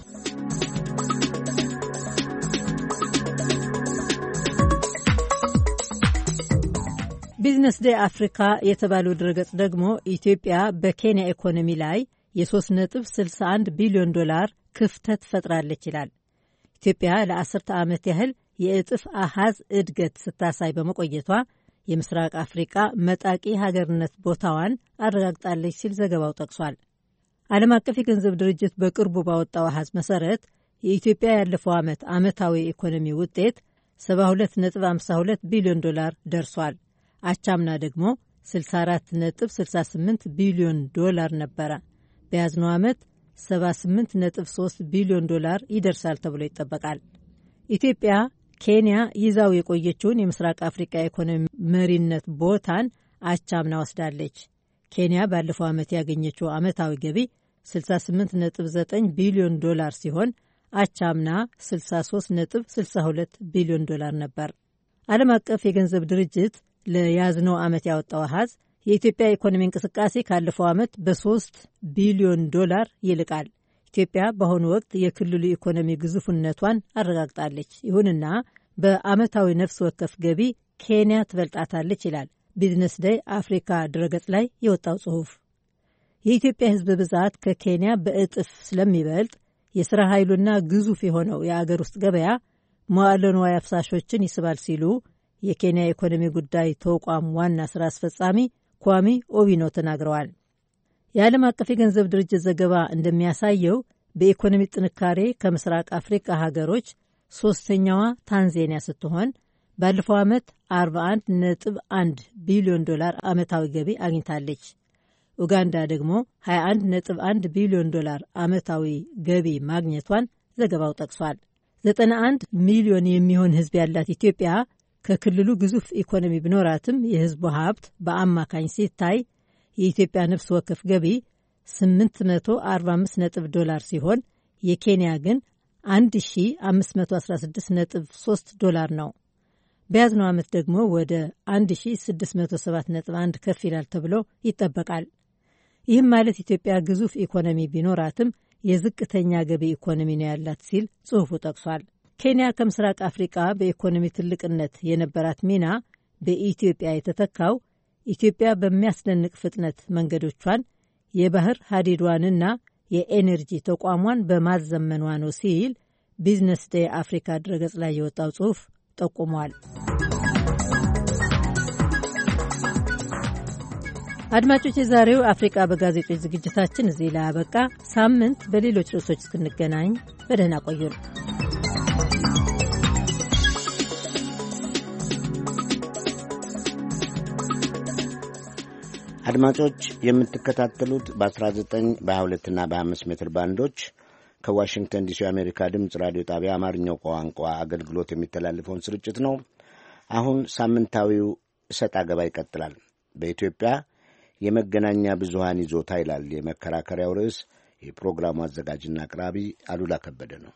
ቢዝነስ ዴይ አፍሪካ የተባለው ድረገጽ ደግሞ ኢትዮጵያ በኬንያ ኢኮኖሚ ላይ የ3.61 ቢሊዮን ዶላር ክፍተት ፈጥራለች ይላል። ኢትዮጵያ ለ10 ዓመት ያህል የእጥፍ አሃዝ እድገት ስታሳይ በመቆየቷ የምስራቅ አፍሪቃ መጣቂ ሀገርነት ቦታዋን አረጋግጣለች ሲል ዘገባው ጠቅሷል። ዓለም አቀፍ የገንዘብ ድርጅት በቅርቡ ባወጣው አሃዝ መሰረት የኢትዮጵያ ያለፈው ዓመት ዓመታዊ ኢኮኖሚ ውጤት 72.52 ቢሊዮን ዶላር ደርሷል። አቻምና ደግሞ 64.68 ቢሊዮን ዶላር ነበረ። በያዝነው ዓመት 78.3 ቢሊዮን ዶላር ይደርሳል ተብሎ ይጠበቃል። ኢትዮጵያ ኬንያ ይዛው የቆየችውን የምስራቅ አፍሪካ ኢኮኖሚ መሪነት ቦታን አቻምና ወስዳለች። ኬንያ ባለፈው ዓመት ያገኘችው ዓመታዊ ገቢ 68.9 ቢሊዮን ዶላር ሲሆን አቻምና 63.62 ቢሊዮን ዶላር ነበር። ዓለም አቀፍ የገንዘብ ድርጅት ለያዝነው ዓመት ያወጣው አሃዝ የኢትዮጵያ ኢኮኖሚ እንቅስቃሴ ካለፈው ዓመት በ3 ቢሊዮን ዶላር ይልቃል። ኢትዮጵያ በአሁኑ ወቅት የክልሉ ኢኮኖሚ ግዙፍነቷን አረጋግጣለች። ይሁንና በዓመታዊ ነፍስ ወከፍ ገቢ ኬንያ ትበልጣታለች ይላል ቢዝነስ ዴይ አፍሪካ ድረገጽ ላይ የወጣው ጽሑፍ። የኢትዮጵያ ሕዝብ ብዛት ከኬንያ በእጥፍ ስለሚበልጥ የሥራ ኃይሉና ግዙፍ የሆነው የአገር ውስጥ ገበያ መዋዕለ ንዋይ አፍሳሾችን ይስባል ሲሉ የኬንያ ኢኮኖሚ ጉዳይ ተቋም ዋና ሥራ አስፈጻሚ ኳሚ ኦቢኖ ተናግረዋል። የዓለም አቀፍ የገንዘብ ድርጅት ዘገባ እንደሚያሳየው በኢኮኖሚ ጥንካሬ ከምስራቅ አፍሪካ ሀገሮች ሶስተኛዋ ታንዛኒያ ስትሆን ባለፈው ዓመት 41.1 ቢሊዮን ዶላር ዓመታዊ ገቢ አግኝታለች። ኡጋንዳ ደግሞ 21.1 ቢሊዮን ዶላር ዓመታዊ ገቢ ማግኘቷን ዘገባው ጠቅሷል። 91 ሚሊዮን የሚሆን ሕዝብ ያላት ኢትዮጵያ ከክልሉ ግዙፍ ኢኮኖሚ ቢኖራትም የሕዝቡ ሀብት በአማካኝ ሲታይ የኢትዮጵያ ነፍስ ወከፍ ገቢ 845 ዶላር ሲሆን የኬንያ ግን 1516.3 ዶላር ነው። በያዝነው ዓመት ደግሞ ወደ 1607.1 ከፍ ይላል ተብሎ ይጠበቃል። ይህም ማለት ኢትዮጵያ ግዙፍ ኢኮኖሚ ቢኖራትም የዝቅተኛ ገቢ ኢኮኖሚ ነው ያላት ሲል ጽሑፉ ጠቅሷል። ኬንያ ከምስራቅ አፍሪቃ በኢኮኖሚ ትልቅነት የነበራት ሚና በኢትዮጵያ የተተካው ኢትዮጵያ በሚያስደንቅ ፍጥነት መንገዶቿን የባህር ሀዲዷንና የኤነርጂ ተቋሟን በማዘመኗ ነው ሲል ቢዝነስ ዴይ አፍሪካ ድረገጽ ላይ የወጣው ጽሑፍ ጠቁሟል። አድማጮች፣ የዛሬው አፍሪቃ በጋዜጦች ዝግጅታችን እዚህ ላይ አበቃ። ሳምንት በሌሎች ርዕሶች እስክንገናኝ በደህና ቆዩን። አድማጮች የምትከታተሉት በ19 በ22 እና በ25 ሜትር ባንዶች ከዋሽንግተን ዲሲ የአሜሪካ ድምፅ ራዲዮ ጣቢያ አማርኛው ቋንቋ አገልግሎት የሚተላለፈውን ስርጭት ነው። አሁን ሳምንታዊው እሰጥ አገባ ይቀጥላል። በኢትዮጵያ የመገናኛ ብዙሃን ይዞታ ይላል የመከራከሪያው ርዕስ። የፕሮግራሙ አዘጋጅና አቅራቢ አሉላ ከበደ ነው።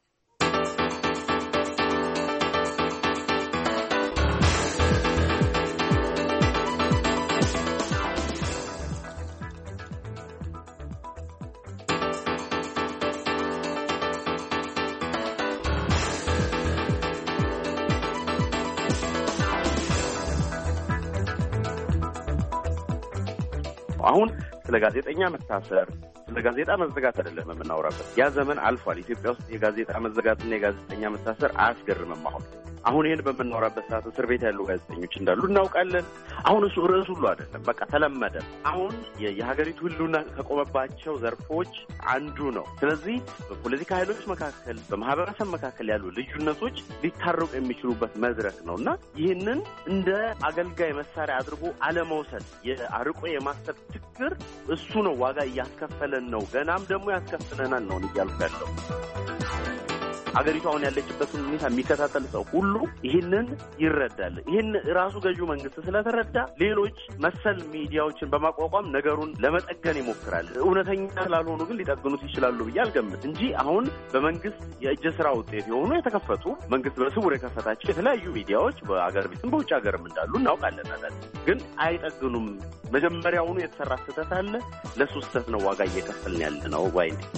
አሁን ስለ ጋዜጠኛ መታሰር፣ ስለ ጋዜጣ መዘጋት አይደለም የምናወራበት። ያ ዘመን አልፏል። ኢትዮጵያ ውስጥ የጋዜጣ መዘጋትና የጋዜጠኛ መታሰር አያስገርምም። አሁን ይሄን በመኖርበት ሰዓት እስር ቤት ያሉ ጋዜጠኞች እንዳሉ እናውቃለን። አሁን እሱ ርዕስ ሁሉ አይደለም፣ በቃ ተለመደ። አሁን የሀገሪቱ ህልውና ከቆመባቸው ዘርፎች አንዱ ነው። ስለዚህ በፖለቲካ ኃይሎች መካከል፣ በማህበረሰብ መካከል ያሉ ልዩነቶች ሊታረቁ የሚችሉበት መድረክ ነውና ይህንን እንደ አገልጋይ መሳሪያ አድርጎ አለመውሰድ የአርቆ የማሰብ ችግር እሱ ነው ዋጋ እያስከፈለን ነው። ገናም ደግሞ ያስከፍለናል ነው እያልኩ ያለው። አገሪቱ አሁን ያለችበትን ሁኔታ የሚከታተል ሰው ሁሉ ይህንን ይረዳል። ይህን ራሱ ገዢው መንግስት ስለተረዳ ሌሎች መሰል ሚዲያዎችን በማቋቋም ነገሩን ለመጠገን ይሞክራል። እውነተኛ ስላልሆኑ ግን ሊጠግኑት ይችላሉ ብዬ አልገምት እንጂ አሁን በመንግስት የእጅ ስራ ውጤት የሆኑ የተከፈቱ መንግስት በስውር የከፈታቸው የተለያዩ ሚዲያዎች በአገር ቤትም በውጭ ሀገርም እንዳሉ እናውቃለን። ግን አይጠግኑም። መጀመሪያውኑ የተሰራ ስህተት አለ። ለሱ ስህተት ነው ዋጋ እየከፈልን ያለ ነው ባይ ነኝ።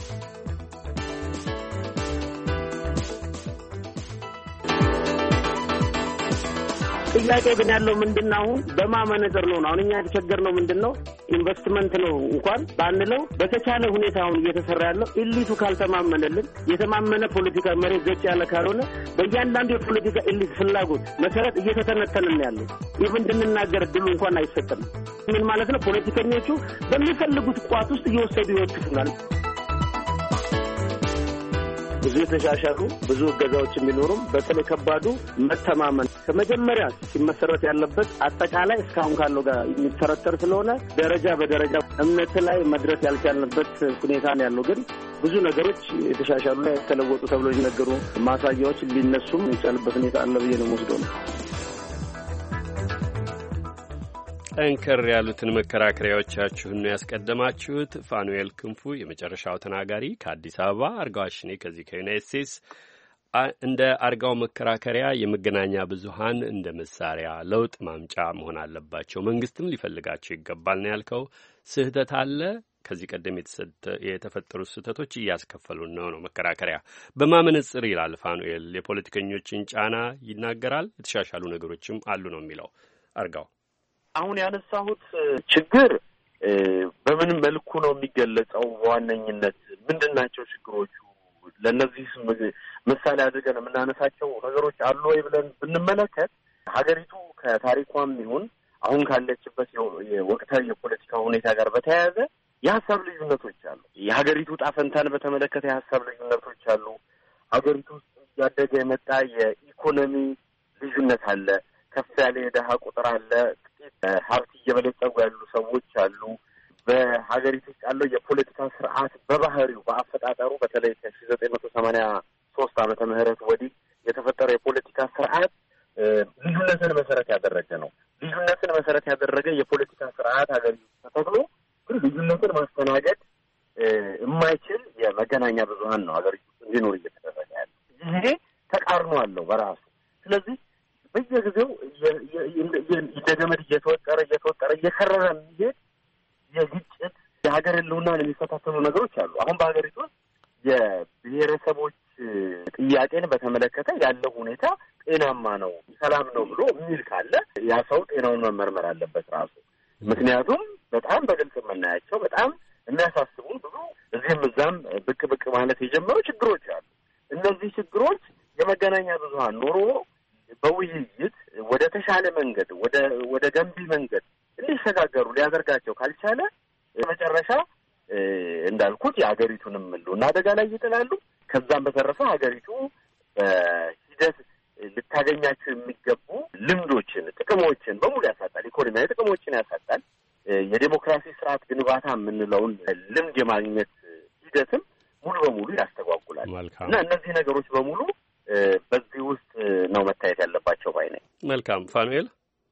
ጥያቄ ግን ያለው ምንድነው? አሁን በማመነዘር ነው። አሁን እኛ የተቸገርነው ምንድነው? ኢንቨስትመንት ነው እንኳን ባንለው በተቻለ ሁኔታ አሁን እየተሰራ ያለው ኢሊቱ ካልተማመነልን፣ የተማመነ ፖለቲካ መሬት ዘጭ ያለ ካልሆነ በእያንዳንዱ የፖለቲካ ኢሊት ፍላጎት መሰረት እየተተነተንን ያለው ይህ እንድንናገር እድሉ እንኳን አይሰጥም። ምን ማለት ነው? ፖለቲከኞቹ በሚፈልጉት ቋት ውስጥ እየወሰዱ ይወክፉናል። ብዙ የተሻሻሉ ብዙ እገዛዎች ቢኖሩም በተለይ ከባዱ መተማመን ከመጀመሪያ ሲመሰረት ያለበት አጠቃላይ እስካሁን ካለው ጋር የሚተረተር ስለሆነ ደረጃ በደረጃ እምነት ላይ መድረስ ያልቻልንበት ሁኔታ ነው ያለው። ግን ብዙ ነገሮች የተሻሻሉ ላይ የተለወጡ ተብሎ የሚነገሩ ማሳያዎች ሊነሱም የሚቻልበት ሁኔታ አለ ብዬ ነው የምወስደው ነው። ጠንከር ያሉትን መከራከሪያዎቻችሁን ነው ያስቀደማችሁት። ፋኑኤል ክንፉ የመጨረሻው ተናጋሪ ከአዲስ አበባ፣ አርጋው አሽኔ ከዚህ ከዩናይትድ ስቴትስ። እንደ አርጋው መከራከሪያ የመገናኛ ብዙኃን እንደ መሳሪያ ለውጥ ማምጫ መሆን አለባቸው፣ መንግስትም ሊፈልጋቸው ይገባል ነው ያልከው። ስህተት አለ። ከዚህ ቀደም የተፈጠሩ ስህተቶች እያስከፈሉን ነው መከራከሪያ። በማመነጽር ይላል ፋኑኤል፣ የፖለቲከኞችን ጫና ይናገራል፣ የተሻሻሉ ነገሮችም አሉ ነው የሚለው አርጋው። አሁን ያነሳሁት ችግር በምን መልኩ ነው የሚገለጸው? በዋነኝነት ምንድን ናቸው ችግሮቹ? ለእነዚህ ምሳሌ አድርገን የምናነሳቸው ነገሮች አሉ ወይ ብለን ብንመለከት ሀገሪቱ ከታሪኳም ይሁን አሁን ካለችበት የወቅታዊ የፖለቲካ ሁኔታ ጋር በተያያዘ የሀሳብ ልዩነቶች አሉ። የሀገሪቱ ዕጣ ፈንታን በተመለከተ የሀሳብ ልዩነቶች አሉ። ሀገሪቱ ውስጥ እያደገ የመጣ የኢኮኖሚ ልዩነት አለ። ከፍ ያለ የደሃ ቁጥር አለ። ጥቂት ሀብት እየበለጸጉ ያሉ ሰዎች አሉ። በሀገሪቱ ውስጥ ያለው የፖለቲካ ስርዓት በባህሪው በአፈጣጠሩ በተለይ ከ1983 ዓመተ ምህረት ወዲህ የተፈጠረው የፖለቲካ ስርዓት ልዩነትን መሰረት ያደረገ ነው። ልዩነትን መሰረት ያደረገ የፖለቲካ ስርዓት ሀገሪቱ ተተክሎ ግን ልዩነትን ማስተናገድ የማይችል የመገናኛ ብዙኃን ነው ሀገሪቱ እንዲኖር እየተደረገ ያለ። ይሄ ተቃርኖ አለው በራሱ። ስለዚህ በየጊዜው እንደገመድ እየተወጠረ እየከረረ የሚሄድ የግጭት የሀገር ህልውናን የሚፈታተኑ ነገሮች አሉ። አሁን በሀገሪቱ ውስጥ የብሔረሰቦች ጥያቄን በተመለከተ ያለው ሁኔታ ጤናማ ነው፣ ሰላም ነው ብሎ የሚል ካለ ያ ሰው ጤናውን መመርመር አለበት ራሱ። ምክንያቱም በጣም በግልጽ የምናያቸው በጣም የሚያሳስቡን ብዙ እዚህም እዛም ብቅ ማለት የጀመሩ ችግሮች አሉ። እነዚህ ችግሮች የመገናኛ ብዙኃን ኖሮ በውይይት ወደ ተሻለ መንገድ ወደ ገንቢ መንገድ እንዲሸጋገሩ ሊያደርጋቸው ካልቻለ የመጨረሻ እንዳልኩት የሀገሪቱንም ህልውና አደጋ ላይ ይጥላሉ። ከዛም በተረፈ ሀገሪቱ በሂደት ልታገኛቸው የሚገቡ ልምዶችን፣ ጥቅሞችን በሙሉ ያሳጣል። ኢኮኖሚያዊ ጥቅሞችን ያሳጣል። የዴሞክራሲ ስርዓት ግንባታ የምንለውን ልምድ የማግኘት ሂደትም ሙሉ በሙሉ ያስተጓጉላል እና እነዚህ ነገሮች በሙሉ በዚህ ውስጥ ነው መታየት ያለባቸው ባይ ነኝ። መልካም ፋኑኤል፣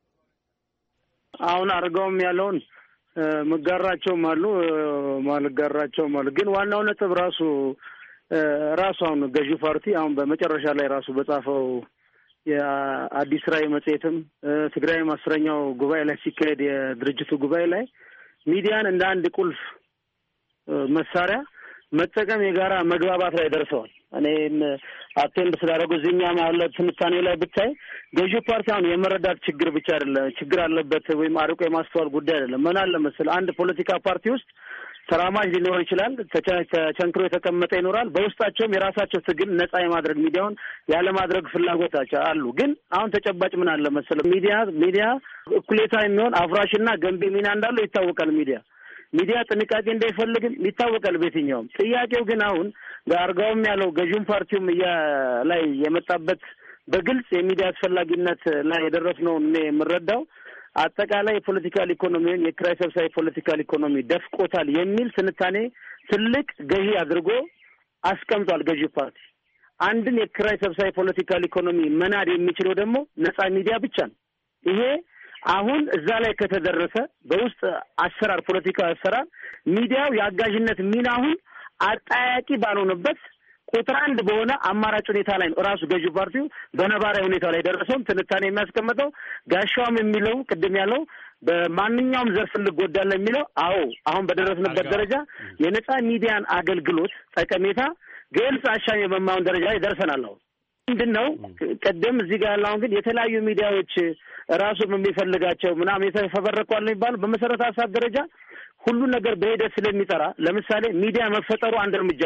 አሁን አርጋውም ያለውን መጋራቸውም አሉ ማልጋራቸውም አሉ። ግን ዋናው ነጥብ ራሱ አሁን ገዢው ፓርቲ አሁን በመጨረሻ ላይ ራሱ በጻፈው የአዲስ ራዕይ መጽሔትም ትግራይም 10ኛው ጉባኤ ላይ ሲካሄድ የድርጅቱ ጉባኤ ላይ ሚዲያን እንደ አንድ ቁልፍ መሳሪያ መጠቀም የጋራ መግባባት ላይ ደርሰዋል። እኔም አቴንድ ስላደረጉ እዚህኛ ማለት ትንታኔ ላይ ብታይ ገዢው ፓርቲ አሁን የመረዳት ችግር ብቻ አይደለም፣ ችግር አለበት ወይም አርቆ የማስተዋል ጉዳይ አይደለም። ምን አለ መሰለህ አንድ ፖለቲካ ፓርቲ ውስጥ ተራማጅ ሊኖር ይችላል፣ ተቸንክሮ የተቀመጠ ይኖራል። በውስጣቸውም የራሳቸው ትግል ነጻ የማድረግ ሚዲያውን ያለ ማድረግ ፍላጎታቸው አሉ። ግን አሁን ተጨባጭ ምን አለ መሰለ ሚዲያ እኩሌታ የሚሆን አፍራሽና ገንቢ ሚና እንዳለው ይታወቃል። ሚዲያ ጥንቃቄ እንዳይፈልግም ይታወቃል በየትኛውም። ጥያቄው ግን አሁን ጋርጋውም ያለው ገዥም ፓርቲውም ላይ የመጣበት በግልጽ የሚዲያ አስፈላጊነት ላይ የደረስነው እኔ የምረዳው አጠቃላይ የፖለቲካል ኢኮኖሚውን የኪራይ ሰብሳቢ ፖለቲካል ኢኮኖሚ ደፍቆታል የሚል ትንታኔ ትልቅ ገዢ አድርጎ አስቀምጧል ገዢ ፓርቲ። አንድን የኪራይ ሰብሳቢ ፖለቲካል ኢኮኖሚ መናድ የሚችለው ደግሞ ነጻ ሚዲያ ብቻ ነው። ይሄ አሁን እዛ ላይ ከተደረሰ በውስጥ አሰራር ፖለቲካዊ አሰራር ሚዲያው የአጋዥነት ሚና አሁን አጣያቂ ባልሆነበት ቁጥር አንድ በሆነ አማራጭ ሁኔታ ላይ ነው ራሱ ገዢ ፓርቲው በነባራዊ ሁኔታ ላይ ደረሰው ትንታኔ የሚያስቀምጠው። ጋሻውም የሚለው ቅድም ያለው በማንኛውም ዘርፍ እንጎዳለን የሚለው አዎ አሁን በደረስንበት ደረጃ የነጻ ሚዲያን አገልግሎት ጠቀሜታ ግልጽ አሻሚ በማይሆን ደረጃ ላይ ደርሰናል። አሁን ምንድነው ቀደም እዚህ ጋር ያለው ግን የተለያዩ ሚዲያዎች ራሱም የሚፈልጋቸው ምናምን የተፈበረኳል ነው ይባል በመሰረተ ሀሳብ ደረጃ ሁሉ ነገር በሂደት ስለሚጠራ ለምሳሌ ሚዲያ መፈጠሩ አንድ እርምጃ።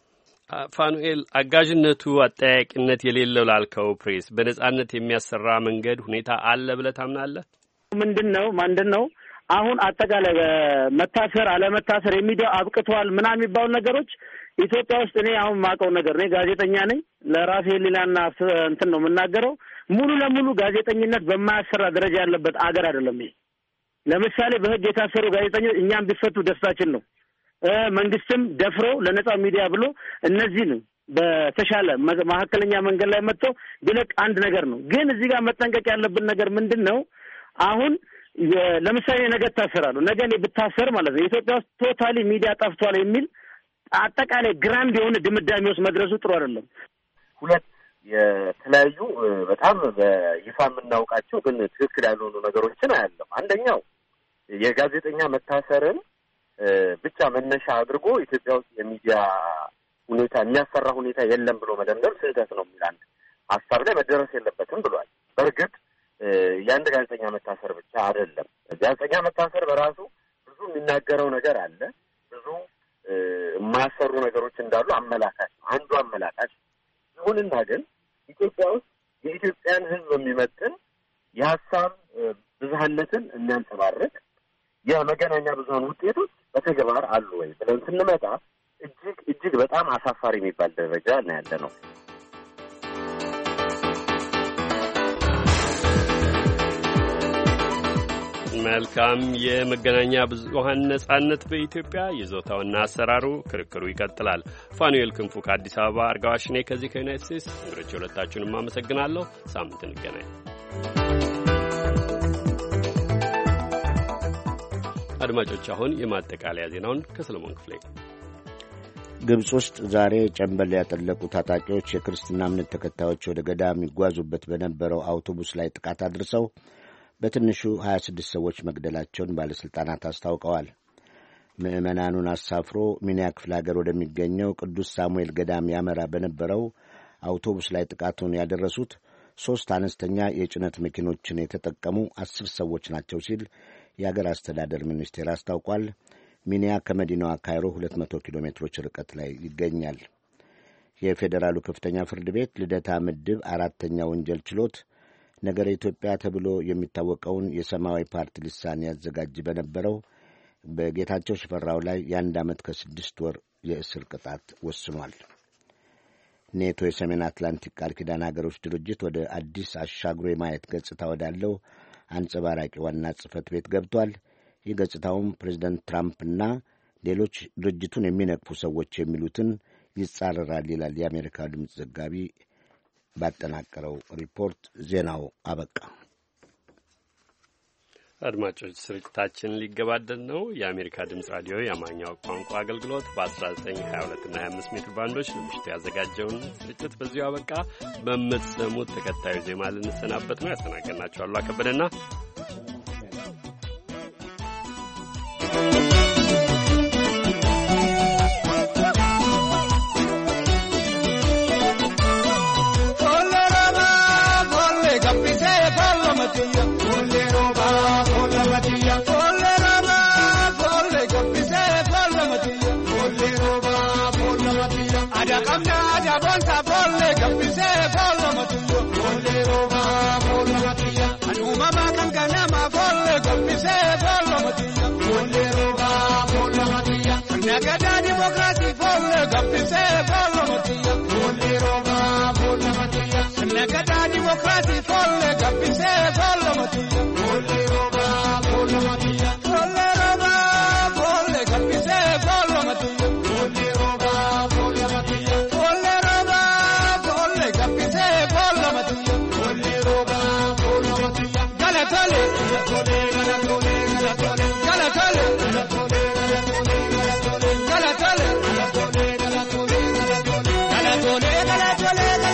ፋኑኤል አጋዥነቱ አጠያቂነት የሌለው ላልከው ፕሬስ በነጻነት የሚያሰራ መንገድ ሁኔታ አለ ብለህ ታምናለህ? ምንድነው አሁን አጠቃላይ መታሰር አለመታሰር የሚዲያው አብቅቷል ምናምን የሚባሉ ነገሮች ኢትዮጵያ ውስጥ እኔ አሁን ማውቀው ነገር እኔ ጋዜጠኛ ነኝ ለራሴ ሌላና እንትን ነው የምናገረው ሙሉ ለሙሉ ጋዜጠኝነት በማያሰራ ደረጃ ያለበት አገር አይደለም ይሄ። ለምሳሌ በህግ የታሰሩ ጋዜጠኞች እኛም ቢፈቱ ደስታችን ነው። መንግስትም ደፍሮ ለነጻ ሚዲያ ብሎ እነዚህን በተሻለ መካከለኛ መንገድ ላይ መጥቶ ቢለቅ አንድ ነገር ነው። ግን እዚህ ጋር መጠንቀቅ ያለብን ነገር ምንድነው አሁን ለምሳሌ ነገ ታሰራሉ ነገ እኔ ብታሰር ማለት ነው ኢትዮጵያ ውስጥ ቶታሊ ሚዲያ ጠፍቷል የሚል አጠቃላይ ግራንድ የሆነ ድምዳሜ ውስጥ መድረሱ ጥሩ አይደለም። ሁለት የተለያዩ በጣም በይፋ የምናውቃቸው ግን ትክክል ያልሆኑ ነገሮችን አያለም። አንደኛው የጋዜጠኛ መታሰርን ብቻ መነሻ አድርጎ ኢትዮጵያ ውስጥ የሚዲያ ሁኔታ የሚያሰራ ሁኔታ የለም ብሎ መደምደም ስህተት ነው የሚል አንድ ሀሳብ ላይ መደረስ የለበትም ብሏል። በእርግጥ የአንድ ጋዜጠኛ መታሰር ብቻ አይደለም። ጋዜጠኛ መታሰር በራሱ ብዙ የሚናገረው ነገር አለ፣ ብዙ የማያሰሩ ነገሮች እንዳሉ አመላካች ነው፣ አንዱ አመላካች። ይሁንና ግን ኢትዮጵያ ውስጥ የኢትዮጵያን ሕዝብ የሚመጥን የሀሳብ ብዝሃነትን የሚያንጸባርቅ የመገናኛ ብዙሃን ውጤቶች በተግባር አሉ ወይ ብለን ስንመጣ እጅግ በጣም አሳፋሪ የሚባል ደረጃ ነው ያለ ነው። መልካም። የመገናኛ ብዙሃን ነጻነት በኢትዮጵያ ይዞታውና አሰራሩ ክርክሩ ይቀጥላል። ፋኑኤል ክንፉ ከአዲስ አበባ፣ አርጋዋሽ ነኝ ከዚህ ከዩናይትድ ስቴትስ። እንግዶች ሁለታችሁንም አመሰግናለሁ። ሳምንት እንገናኝ። አድማጮች አሁን የማጠቃለያ ዜናውን ከሰለሞን ክፍሌ። ግብጽ ውስጥ ዛሬ ጨንበል ያጠለቁ ታጣቂዎች የክርስትና እምነት ተከታዮች ወደ ገዳም ይጓዙበት በነበረው አውቶቡስ ላይ ጥቃት አድርሰው በትንሹ 26 ሰዎች መግደላቸውን ባለሥልጣናት አስታውቀዋል። ምዕመናኑን አሳፍሮ ሚኒያ ክፍለ ሀገር ወደሚገኘው ቅዱስ ሳሙኤል ገዳም ያመራ በነበረው አውቶቡስ ላይ ጥቃቱን ያደረሱት 3 አነስተኛ የጭነት መኪኖችን የተጠቀሙ 10 ሰዎች ናቸው ሲል የአገር አስተዳደር ሚኒስቴር አስታውቋል። ሚኒያ ከመዲናዋ ካይሮ 200 ኪሎ ሜትሮች ርቀት ላይ ይገኛል። የፌዴራሉ ከፍተኛ ፍርድ ቤት ልደታ ምድብ 4ኛ ወንጀል ችሎት ነገረ ኢትዮጵያ ተብሎ የሚታወቀውን የሰማያዊ ፓርቲ ልሳን ያዘጋጅ በነበረው በጌታቸው ሽፈራው ላይ የ1 ዓመት ከ6 ወር የእስር ቅጣት ወስኗል። ኔቶ የሰሜን አትላንቲክ ቃል ኪዳን ሀገሮች ድርጅት ወደ አዲስ አሻግሮ የማየት ገጽታ ወዳለው አንጸባራቂ ዋና ጽሕፈት ቤት ገብቷል። ይህ ገጽታውም ፕሬዚደንት ትራምፕና ሌሎች ድርጅቱን የሚነቅፉ ሰዎች የሚሉትን ይጻረራል ይላል የአሜሪካ ድምፅ ዘጋቢ ባጠናቀረው ሪፖርት። ዜናው አበቃ። አድማጮች ስርጭታችን ሊገባደድ ነው። የአሜሪካ ድምፅ ራዲዮ የአማርኛው ቋንቋ አገልግሎት በ19፣ 22 እና 25 ሜትር ባንዶች ለምሽቱ ያዘጋጀውን ስርጭት በዚሁ አበቃ። በምትሰሙት ተከታዩ ዜማ ልንሰናበት ነው። ያስተናገድናችሁ አሉላ ከበደና Folle rama, folle gabbise, folle folle gabbise folle matiya folle roba folle matiya anuma bakan ganama folle gabbise folle matiya folle roba folle matiya nagada demokrasi folle gabbise folle matiya folle roba folle matiya nagada demokrasi folle gabbise folle matiya folle roba folle matiya folle roba folle gabbise folle matiya folle roba folle matiya folle roba folle gabbise folle matiya folle roba folle matiya galatole galatole galatole galatole galatole galatole galatole galatole galatole galatole galatole